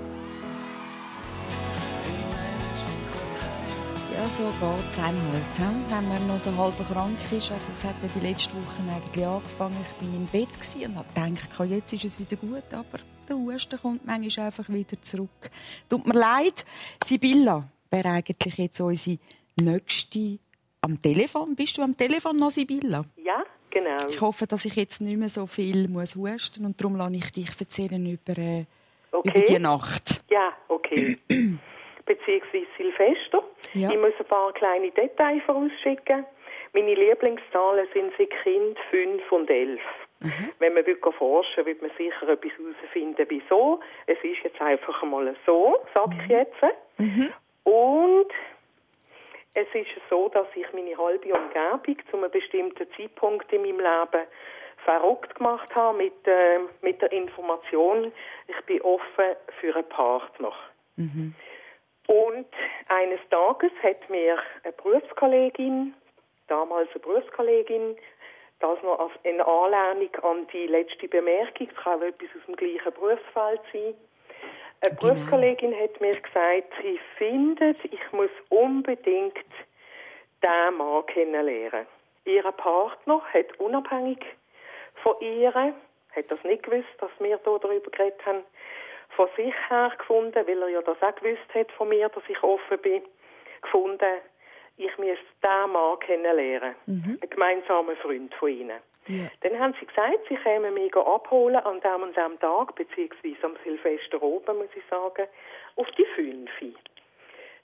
Ja, so geht es einem halt, wenn man noch so halb krank ist. Also es hat ja die letzten Wochen eigentlich angefangen. Ich war im Bett und habe gedacht, jetzt ist es wieder gut. Aber der Husten kommt manchmal einfach wieder zurück. Tut mir leid, Sibylla wäre eigentlich jetzt unsere nächste am Telefon. Bist du am Telefon noch, Sibylla? Ja, genau. Ich hoffe, dass ich jetzt nicht mehr so viel muss husten muss. Und darum lasse ich dich erzählen über, äh, okay. über die Nacht. Ja, okay. Beziehungsweise Silvester. Ja. Ich muss ein paar kleine Details vorausschicken. Meine Lieblingszahlen sind seit Kind fünf und elf. Mhm. Wenn man forschen will, wird man sicher etwas herausfinden, wieso. Es ist jetzt einfach mal so, sage mhm. ich jetzt. Mhm. Und es ist so, dass ich meine halbe Umgebung zu einem bestimmten Zeitpunkt in meinem Leben verrückt gemacht habe mit, äh, mit der Information, ich bin offen für einen Partner. Mhm. Und eines Tages hat mir eine Berufskollegin, damals eine Berufskollegin, das noch als eine Anlehnung an die letzte Bemerkung, es kann etwas aus dem gleichen Berufsfeld sein. Eine genau. Berufskollegin hat mir gesagt, sie findet, ich muss unbedingt diesen Mann kennenlernen. Ihr Partner hat unabhängig von ihr, hat das nicht gewusst, dass wir hier darüber geredet haben, von sich her gefunden, weil er ja das auch gewusst hat von mir, dass ich offen bin, gefunden, ich müsste diesen Mann kennenlernen. Mhm. Einen gemeinsamen Freund von ihnen. Ja. Dann haben sie gesagt, sie kämen mich abholen an dem und dem Tag, beziehungsweise am Silvester oben, muss ich sagen, auf die fünf.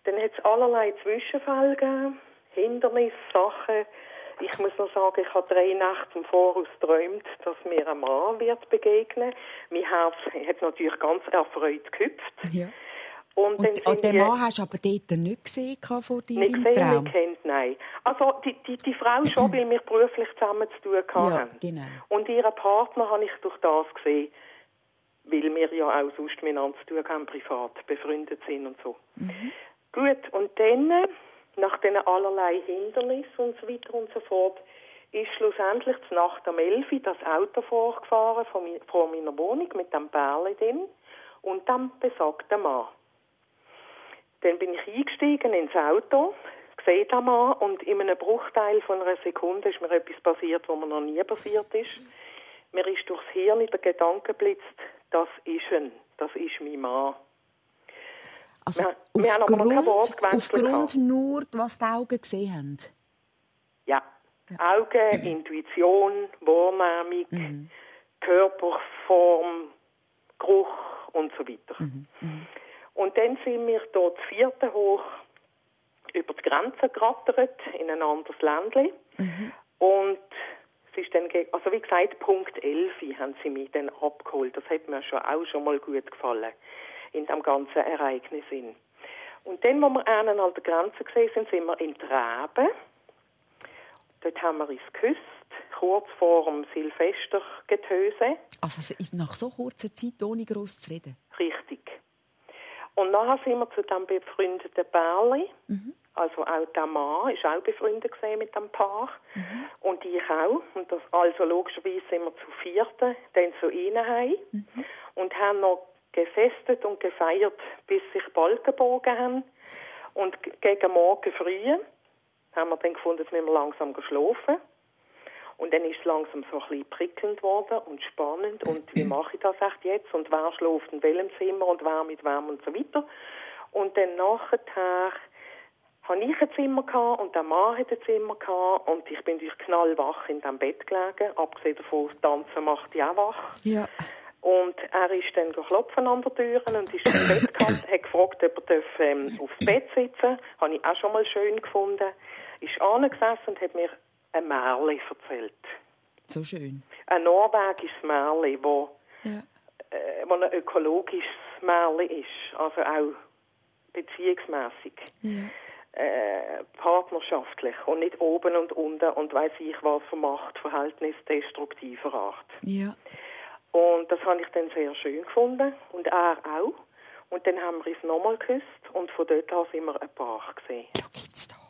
Dann hat es allerlei Zwischenfälle gegeben, Hindernisse, Sachen. Ich muss noch sagen, ich habe drei Nächte im Voraus geträumt, dass mir ein Mann wird begegnen. Mein Herz hat natürlich ganz erfreut gehüpft. Ja. Und, und, und den Mann hast du aber dort nicht gesehen vor dir nicht im gesehen, Traum? Nicht kennt, nein. Also die, die, die Frau schon, weil wir beruflich zusammen zu tun hatten. Ja, genau. Und ihren Partner habe ich durch das gesehen, weil wir ja auch sonst miteinander zu tun haben, privat, befreundet sind und so. Mhm. Gut, und dann, nach diesen allerlei Hindernissen und so weiter und so fort, ist schlussendlich die Nacht um elf Uhr das Auto vorgefahren vor meiner Wohnung mit dem Bärli drin und dem besagten Mann. Dann bin ich eingestiegen ins Auto, sehe den Mann und in einem Bruchteil von einer Sekunde ist mir etwas passiert, was mir noch nie passiert ist. Mir ist durchs Hirn der Gedanke geblitzt, das ist ein, das ist mein Mann. Also wir, wir haben aber noch kein Wort gewechselt. Aufgrund nur, was die Augen gesehen haben? Ja. ja. Augen, mhm. Intuition, Wahrnehmung, mhm. Körperform, Geruch und so weiter. Mhm. Mhm. Und dann sind wir dort vierte hoch über die Grenze gerattert, in ein anderes Ländchen. Mhm. Und es ist dann, also wie gesagt, Punkt elf haben sie mich dann abgeholt. Das hat mir schon auch schon mal gut gefallen, in dem ganzen Ereignis. Und dann, als wir einen an der Grenze gesehen sind, sind wir in Treben. Dort haben wir uns geküsst, kurz vor dem Silvestergetöse. Also es ist nach so kurzer Zeit ohne gross zu reden? Richtig. Und nachher sind wir zu diesem befreundeten Bärli. Mhm. Also auch der Mann war auch befreundet mit dem Paar. Mhm. Und ich auch. Und das, also logischerweise sind wir zu vierten dann zu ihnen heim. Mhm. Und haben noch gefestet und gefeiert, bis sich die Balken gebogen haben. Und gegen Morgen früh haben wir dann gefunden, jetzt müssen wir langsam schlafen. Und dann ist es langsam so ein bisschen prickelnd geworden und spannend. Und wie mache ich das echt jetzt? Und wer schläft in welchem Zimmer und wer mit wem und so weiter. Und dann nachher hatte ich ein Zimmer gehabt und der Mann hatte ein Zimmer gehabt. Und ich bin durch knallwach in diesem Bett gelegen. Abgesehen davon, das Tanzen macht dich auch wach. Ja. Und er ist dann klopfen an der Tür und ist ins Bett gekommen, hat gefragt, ob er ähm, aufs Bett sitzen darf. Habe ich auch schon mal schön gefunden. Ist angesessen und hat mir ein Märchen erzählt. So schön. Ein norwegisches Märchen, wo, ja. äh, wo ein ökologisches Märchen ist. Also auch beziehungsmässig. Ja. Äh, partnerschaftlich und nicht oben und unten und weiss ich was für Machtverhältnis destruktiver Art. Ja. Und das habe ich dann sehr schön gefunden und er auch. Und dann haben wir uns nochmal geküsst und von dort an sind wir ein Paar gesehen. So gibt's das.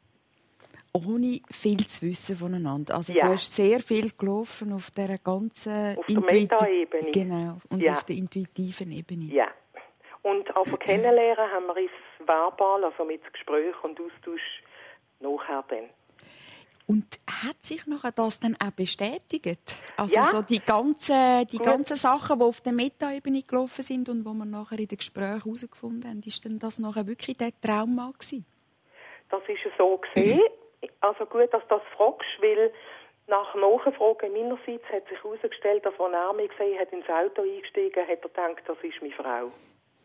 Ohne viel zu wissen voneinander. Also ja. du hast sehr viel gelaufen auf dieser ganzen auf der Meta-Ebene. Genau, und ja. auf der intuitiven Ebene. Ja. Und auf Kennenlernen haben wir uns verbal, also mit Gespräch und Austausch, nachher dann. Und hat sich nachher das dann auch bestätigt? Also ja. so die ganzen, die ganzen Sachen, die auf der Meta-Ebene gelaufen sind und wo wir nachher in den Gesprächen herausgefunden haben, ist denn das nachher wirklich der Trauma gewesen? Das ist so gesehen. Also gut, dass du das fragst, weil nach Nachfragen meinerseits hat sich herausgestellt, dass als er mich gesehen hat, ins Auto eingestiegen, hat er gedacht, das ist meine Frau.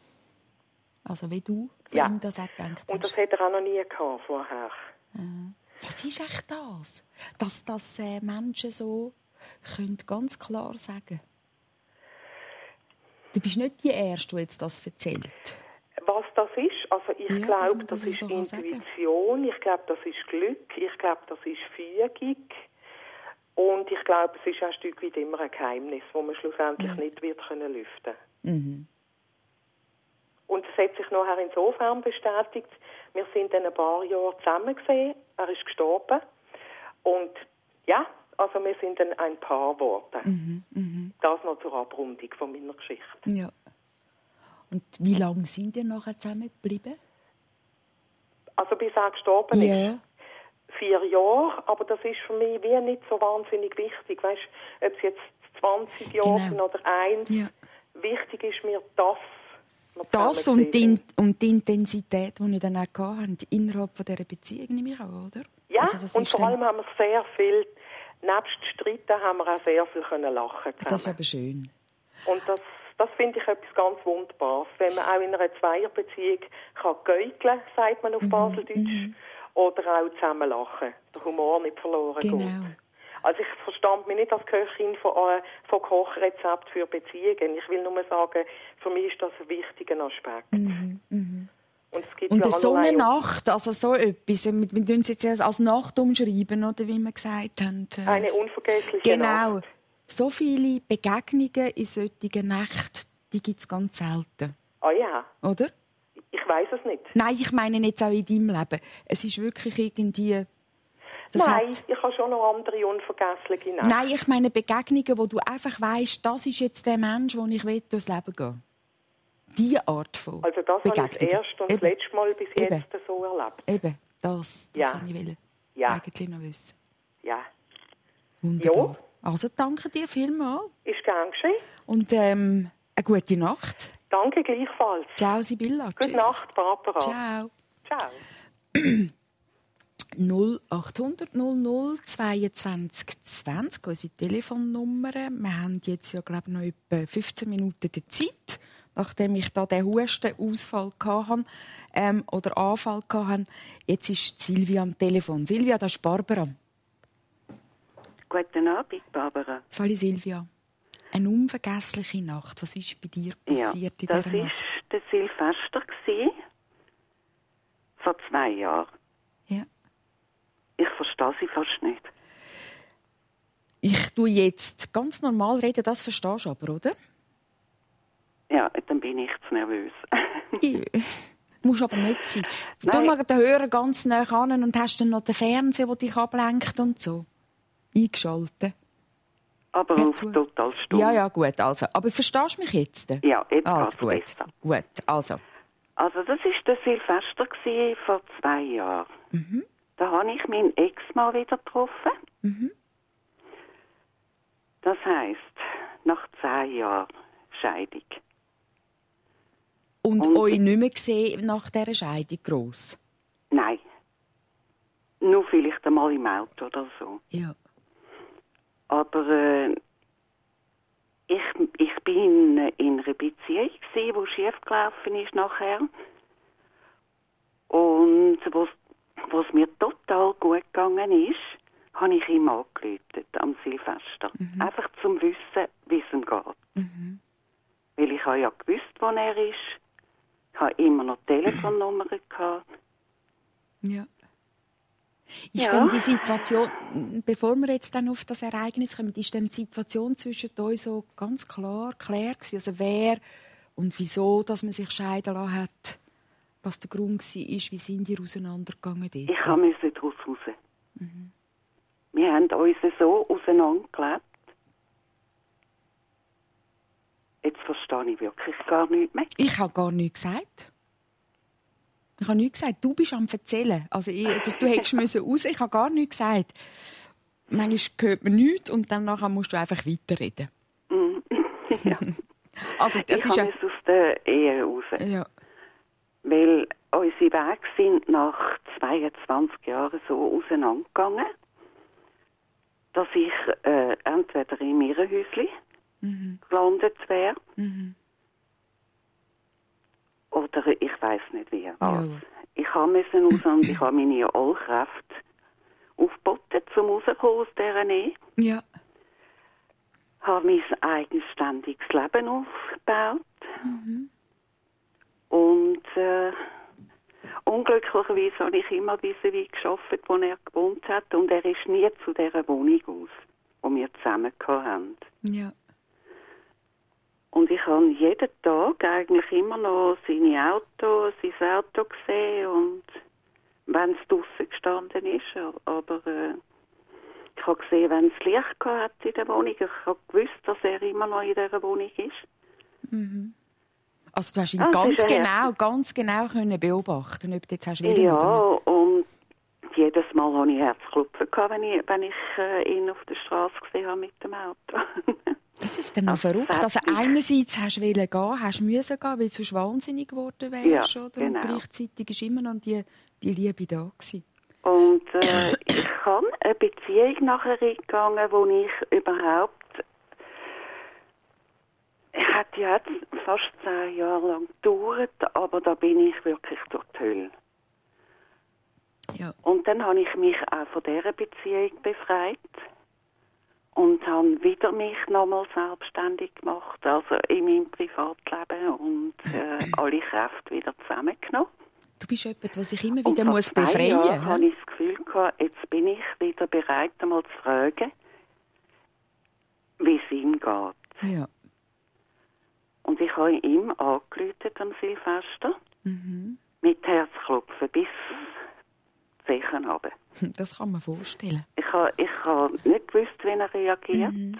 Also wie du von ja. ihm das auch gedacht hast? Und das hat er auch noch nie gehabt vorher. Mhm. Was ist echt das? Dass das äh, Menschen so können ganz klar sagen. Du bist nicht die Erste, die jetzt das erzählt. Was das ist, also ich ja, glaube, das, das ist so Intuition, ich glaube, das ist Glück, ich glaube, das ist Fügung und ich glaube, es ist ein Stück weit immer ein Geheimnis, das man schlussendlich mhm. nicht wird können lüften. Mhm. Und es hat sich nachher insofern bestätigt, wir sind dann ein paar Jahre zusammen gesehen, er ist gestorben und ja, also wir sind dann ein Paar geworden. Mhm. Mhm. Das noch zur Abrundung von meiner Geschichte. Ja. Und wie lange sind ihr nachher zusammen geblieben? Also bis er gestorben yeah. ist. Vier Jahre, aber das ist für mich wie nicht so wahnsinnig wichtig. Weißt, ob es jetzt zwanzig Jahre sind genau. oder eins. Ja. Wichtig ist mir das. Das und die, und die Intensität, die ihr dann auch hattet, innerhalb von dieser Beziehung, nehme ich an, oder? Ja, also und vor allem haben wir sehr viel, nebst Streiten haben wir auch sehr viel können lachen können. Das ist aber schön. Und das Das finde ich etwas ganz Wunderbares, wenn man auch in einer Zweierbeziehung kann gäukeln, sagt man auf mhm. Baseldeutsch, mhm. oder auch zusammen lachen, der Humor nicht verloren genau. geht. Also ich verstand mich nicht als Köchin von, äh, von Kochrezept für Beziehungen. Ich will nur sagen, für mich ist das ein wichtiger Aspekt. Mhm. Mhm. Und, es gibt und ja so eine Nacht, also so etwas, wir tun es jetzt als Nacht umschreiben, oder wie wir gesagt haben. Eine unvergessliche genau. Nacht. So viele Begegnungen in solchen Nächten, die gibt es ganz selten. Ah ja. Oder? Ich weiss es nicht. Nein, ich meine jetzt auch in deinem Leben. Es ist wirklich irgendwie... Nein, hat... ich habe schon noch andere unvergessliche Nächte. Nein, ich meine Begegnungen, wo du einfach weisst, das ist jetzt der Mensch, den ich durchs Leben gehen will. Diese Art von Also das habe ich das erste und das letzte Mal bis jetzt Eben. so erlebt. Eben, das, das ja. wollte ich will. Ja. eigentlich noch wissen. Ja. Wunderbar. Ja. Also danke dir vielmals. Ist gern geschehen. Und ähm, eine gute Nacht. Danke gleichfalls. Ciao, Sibylla. Gute Nacht, Barbara. Ciao. Ciao. null achthundert null null zweiundzwanzig zwanzig, unsere Telefonnummer. Wir haben jetzt ja, glaube ich, noch etwa fünfzehn Minuten der Zeit, nachdem ich da den Hustenausfall hatte, ähm, oder Anfall hatte. Jetzt ist Silvia am Telefon. Silvia, das ist Barbara. Guten Abend, Barbara. Sali Silvia. Eine unvergessliche Nacht. Was ist bei dir passiert ja, in dieser Nacht? Das war der Silvester vor zwei Jahren. Ja. Ich verstehe sie fast nicht. Ich tue jetzt ganz normal reden, das verstehst du aber, oder? Ja, dann bin ich zu nervös. Muss aber nicht sein. Nein. Du magst den Hörer ganz nah an und hast dann noch den Fernseher, der dich ablenkt und so. Eingeschaltet. Aber auf total stumm. Ja, ja, gut. Also. Aber verstehst du mich jetzt? Ja, jetzt also, gut. besser. Gut, also. Also das war der Silvester vor zwei Jahren. Mhm. Da habe ich meinen Ex mal wieder getroffen. Mhm. Das heisst, nach zehn Jahren Scheidung. Und, und euch nicht mehr gesehen nach dieser Scheidung gross? Nein. Nur vielleicht einmal im Auto oder so. Ja. Aber äh, ich, ich bin in einer Beziehung, die schiefgelaufen ist nachher. Und wo es mir total gut gegangen ist, habe ich ihm angerufen am Silvester. Mhm. Einfach zum Wissen, wie es ihm geht. Mhm. Weil ich habe ja gewusst, wo er ist. Ich habe immer noch Telefonnummern gehabt. Ja. Ist ja. denn die Situation, bevor wir jetzt dann auf das Ereignis kommen, ist denn die Situation zwischen euch so ganz klar geklärt gewesen? Also wer und wieso, dass man sich scheiden lassen hat, was der Grund war, wie sind ihr auseinandergegangen dort? Ich musste daraus raus. Mhm. Wir haben uns so auseinandergelebt. Jetzt verstehe ich wirklich gar nichts mehr. Ich habe gar nichts gesagt. Ich habe nichts gesagt. Du bist am Erzählen. Also, ich, dass du hättest müssen raus. Ich habe gar nichts gesagt. Manchmal hört man nichts und dann nachher musst du einfach weiterreden. Mm. Ja. Also, das ich ist ja... aus der Ehe raus. Ja. Weil unsere Wege sind nach zweiundzwanzig Jahren so auseinandergegangen, dass ich äh, entweder in ihrem Häuschen mhm. gelandet wäre, mhm. oder ich weiss nicht wie. Was. Ja. Ich musste raus und ich habe meine Allkraft aufgeboten, um rauszukommen aus dieser Ehe. Ja. Ich habe mein eigenständiges Leben aufgebaut. Mhm. Und äh, unglücklicherweise habe ich immer vis-à-vis gearbeitet, wo er gewohnt hat. Und er ist nie zu dieser Wohnung aus, die wir zusammen hatten. Ja. Und ich habe jeden Tag eigentlich immer noch seine Auto, sein Auto gesehen. Und wenn es draussen gestanden ist. Aber äh, ich habe gesehen, wenn es Licht hat in der Wohnung. Ich habe gewusst, dass er immer noch in dieser Wohnung ist. Mhm. Also du hast ihn ah, ganz genau, ganz genau können beobachten, ob du jetzt hast wieder ja, oder nicht. Und jedes Mal hatte ich Herzklopfen, wenn ich, wenn ich äh, ihn auf der Straße gesehen habe mit dem Auto. Das ist dann auch verrückt. Also einerseits hast du gehen, hast müssen gehen, weil du sonst wahnsinnig geworden wärst, ja, oder? Genau. Und gleichzeitig war immer noch die, die Liebe da gewesen. Und äh, ich habe eine Beziehung nachher eingegangen, wo ich überhaupt Es hat ja jetzt fast zehn Jahre lang gedauert, aber da bin ich wirklich durch die Hölle. Ja. Und dann habe ich mich auch von dieser Beziehung befreit und habe wieder mich nochmal selbstständig gemacht, also in meinem Privatleben und äh, alle Kräfte wieder zusammengenommen. Du bist jemand, der sich immer wieder und muss befreien muss. Ja, habe ich das Gefühl gehabt, jetzt bin ich wieder bereit, einmal zu fragen, wie es ihm geht. Ja. Und ich habe ihm angerufen am Silvester Mhm. mit Herzklopfen bis sicher runter. Das kann man vorstellen. Ich habe ich ha nicht gewusst, wie er reagiert. Mhm.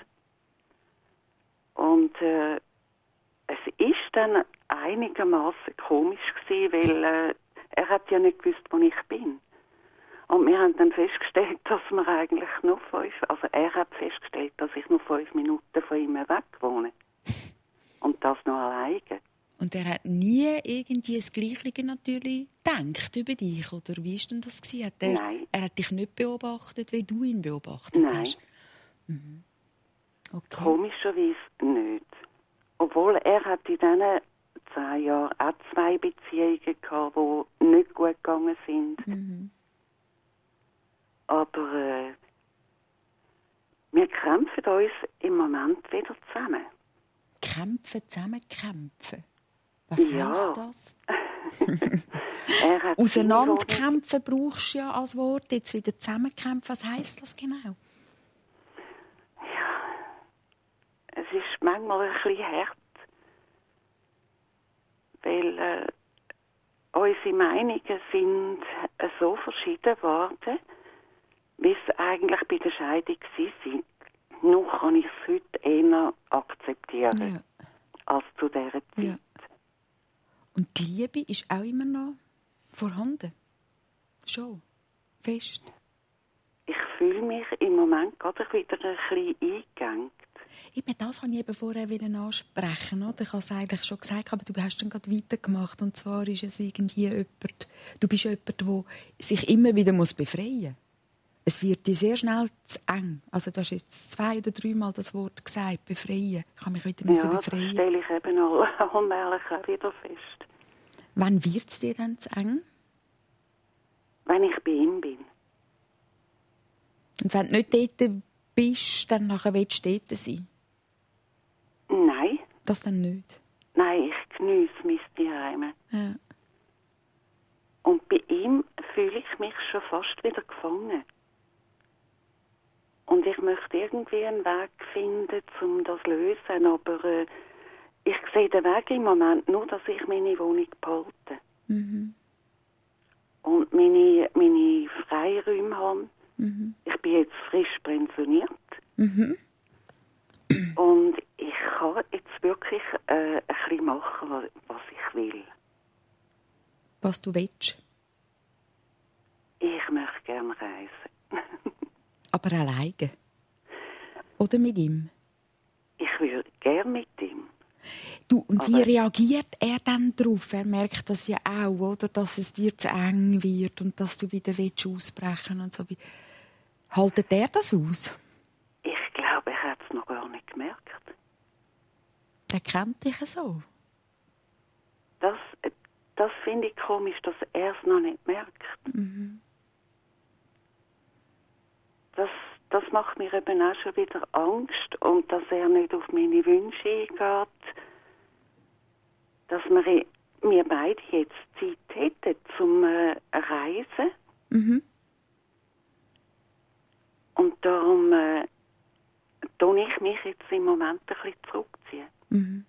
Und äh, es ist dann einigermaßen komisch gewesen, weil äh, er hat ja nicht gewusst, wo ich bin. Und wir haben dann festgestellt, dass wir eigentlich nur fünf, also er hat festgestellt, dass ich nur fünf Minuten von ihm weg wohne. Und das noch alleine. Und er hat nie irgendwie das Gleiche natürlich gedacht über dich, oder wie war denn das gewesen? Hat er, Nein. Er hat dich nicht beobachtet, wie du ihn beobachtet Nein. hast? Mhm. Okay. Komischerweise nicht. Obwohl er hat in diesen zehn Jahren auch zwei Beziehungen gehabt, die nicht gut gegangen sind. Mhm. Aber äh, wir kämpfen uns im Moment wieder zusammen. Kämpfen, zusammen kämpfen. Was Ja. heisst das? Er hat Auseinanderkämpfen brauchst du ja als Wort. Jetzt wieder zusammenkämpfen. Was heisst das genau? Es ist manchmal ein bisschen hart, weil äh, unsere Meinungen sind äh, so verschieden geworden, wie es eigentlich bei der Scheidung war. Nur kann ich es heute eher akzeptieren Ja. als zu dieser Zeit. Ja. Und die Liebe ist auch immer noch vorhanden. Schon. Fest. Ich fühle mich im Moment gerade wieder ein bisschen eingegangen. Eben das wollte ich eben vorher ansprechen. Oder? Ich habe es eigentlich schon gesagt, aber du hast dann gerade weitergemacht. Und zwar ist es irgendwie jemand, du bist jemand, der sich immer wieder befreien muss. Es wird dir sehr schnell zu eng. Also du hast jetzt zwei oder dreimal das Wort gesagt, befreien. Ich kann mich wieder Ja, befreien. das stelle ich eben allmählich auch wieder fest. Wann wird es dir dann zu eng? Wenn ich bei ihm bin. Und wenn du nicht dort bist, dann nachher willst du dort sein? Nein. Das dann nicht? Nein, ich geniesse mein Zuhause. Ja. Und bei ihm fühle ich mich schon fast wieder gefangen. Und ich möchte irgendwie einen Weg finden, um das zu lösen. Aber äh, ich sehe den Weg im Moment nur, dass ich meine Wohnung behalte. Mhm. Und meine, meine Freiräume habe. Mhm. Ich bin jetzt frisch pensioniert. Mhm. Und ich kann jetzt wirklich äh, ein bisschen machen, was, was ich will. Was du willst. Ich möchte gerne reisen. Aber alleine? Oder mit ihm? Ich würde gerne mit ihm. Du, und Aber wie reagiert er dann darauf? Er merkt das ja auch, oder? Dass es dir zu eng wird und dass du wieder willst ausbrechen und so. Wie haltet er das aus? Ich glaube, er hat es noch gar nicht gemerkt. Der kennt dich so. Das, das finde ich komisch, dass er es noch nicht merkt. Mhm. Das, das macht mir eben auch schon wieder Angst und dass er nicht auf meine Wünsche eingeht. Dass wir, wir beide jetzt Zeit hätten zum äh, Reisen. Mhm. Und darum äh, tue ich mich jetzt im Moment ein bisschen zurückziehen. Mhm.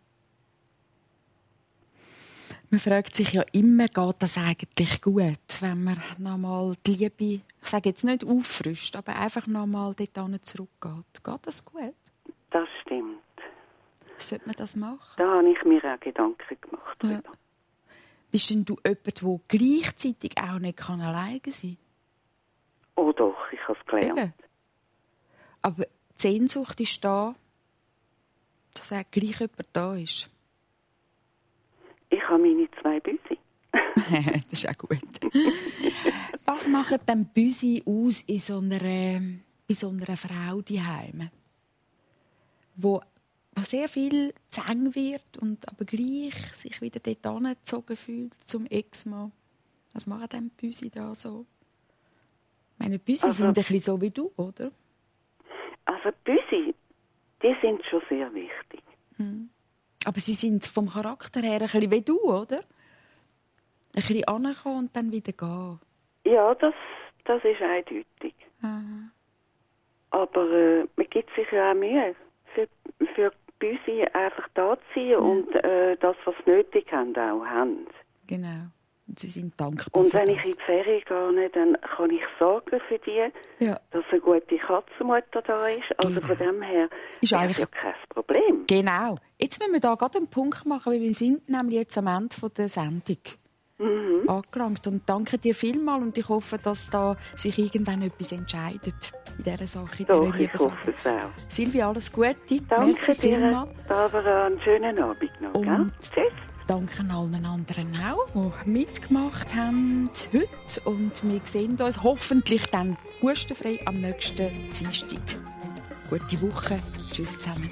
Man fragt sich ja immer, geht das eigentlich gut, wenn man nochmal die Liebe, ich sage jetzt nicht auffrischt, aber einfach nochmal dort zurückgeht. Geht das gut? Das stimmt. Sollte man das machen? Da habe ich mir auch Gedanken gemacht. Ja. Bist denn du jemand, der gleichzeitig auch nicht alleine sein kann? Oh doch, ich habe es gelernt. Eben. Aber die Sehnsucht ist da, dass auch gleich jemand da ist. Ich habe meine zwei Büsi. Das ist auch gut. Was macht denn Büsi aus in so einer, bei so einer Frau daheim, wo, sehr viel zu eng wird und aber gleich sich wieder dort angezogen fühlt zum Ex-Mann. Was machen denn die Büsi da so? Meine Büsi also, sind ein bisschen so wie du, oder? Also Büsi, die sind schon sehr wichtig. Hm. Aber sie sind vom Charakter her ein bisschen wie du, oder? Ein bisschen ankommen und dann wieder gehen. Ja, das, das ist eindeutig. Aha. Aber äh, man gibt sich ja auch Mühe, für, für Büsi einfach da zu sein ja. und äh, das, was sie nötig haben, auch haben. Genau. Und sie sind dankbar. Und wenn ich in die Ferien gehe, dann kann ich sorgen für die, ja. dass eine gute Katzenmutter da ist. Also genau. Von dem her ist eigentlich ja kein Problem. Genau. Jetzt müssen wir da gerade einen Punkt machen, weil wir sind nämlich jetzt am Ende der Sendung mhm. angelangt. Und danke dir vielmals und ich hoffe, dass da sich irgendwann etwas entscheidet in dieser Sache. In Doch, ich hoffe es auch. Silvia, alles Gute. Danke Merci dir. Vielmals. Aber einen schönen Abend noch. Und tschüss. Danke allen anderen auch, die mitgemacht haben heute. Und wir sehen uns hoffentlich dann hustenfrei am nächsten Dienstag. Gute Woche. Tschüss zusammen.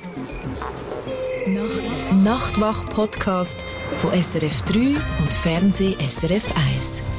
Nacht- Nachtwach-Podcast von S R F drei und Fernseh S R F eins.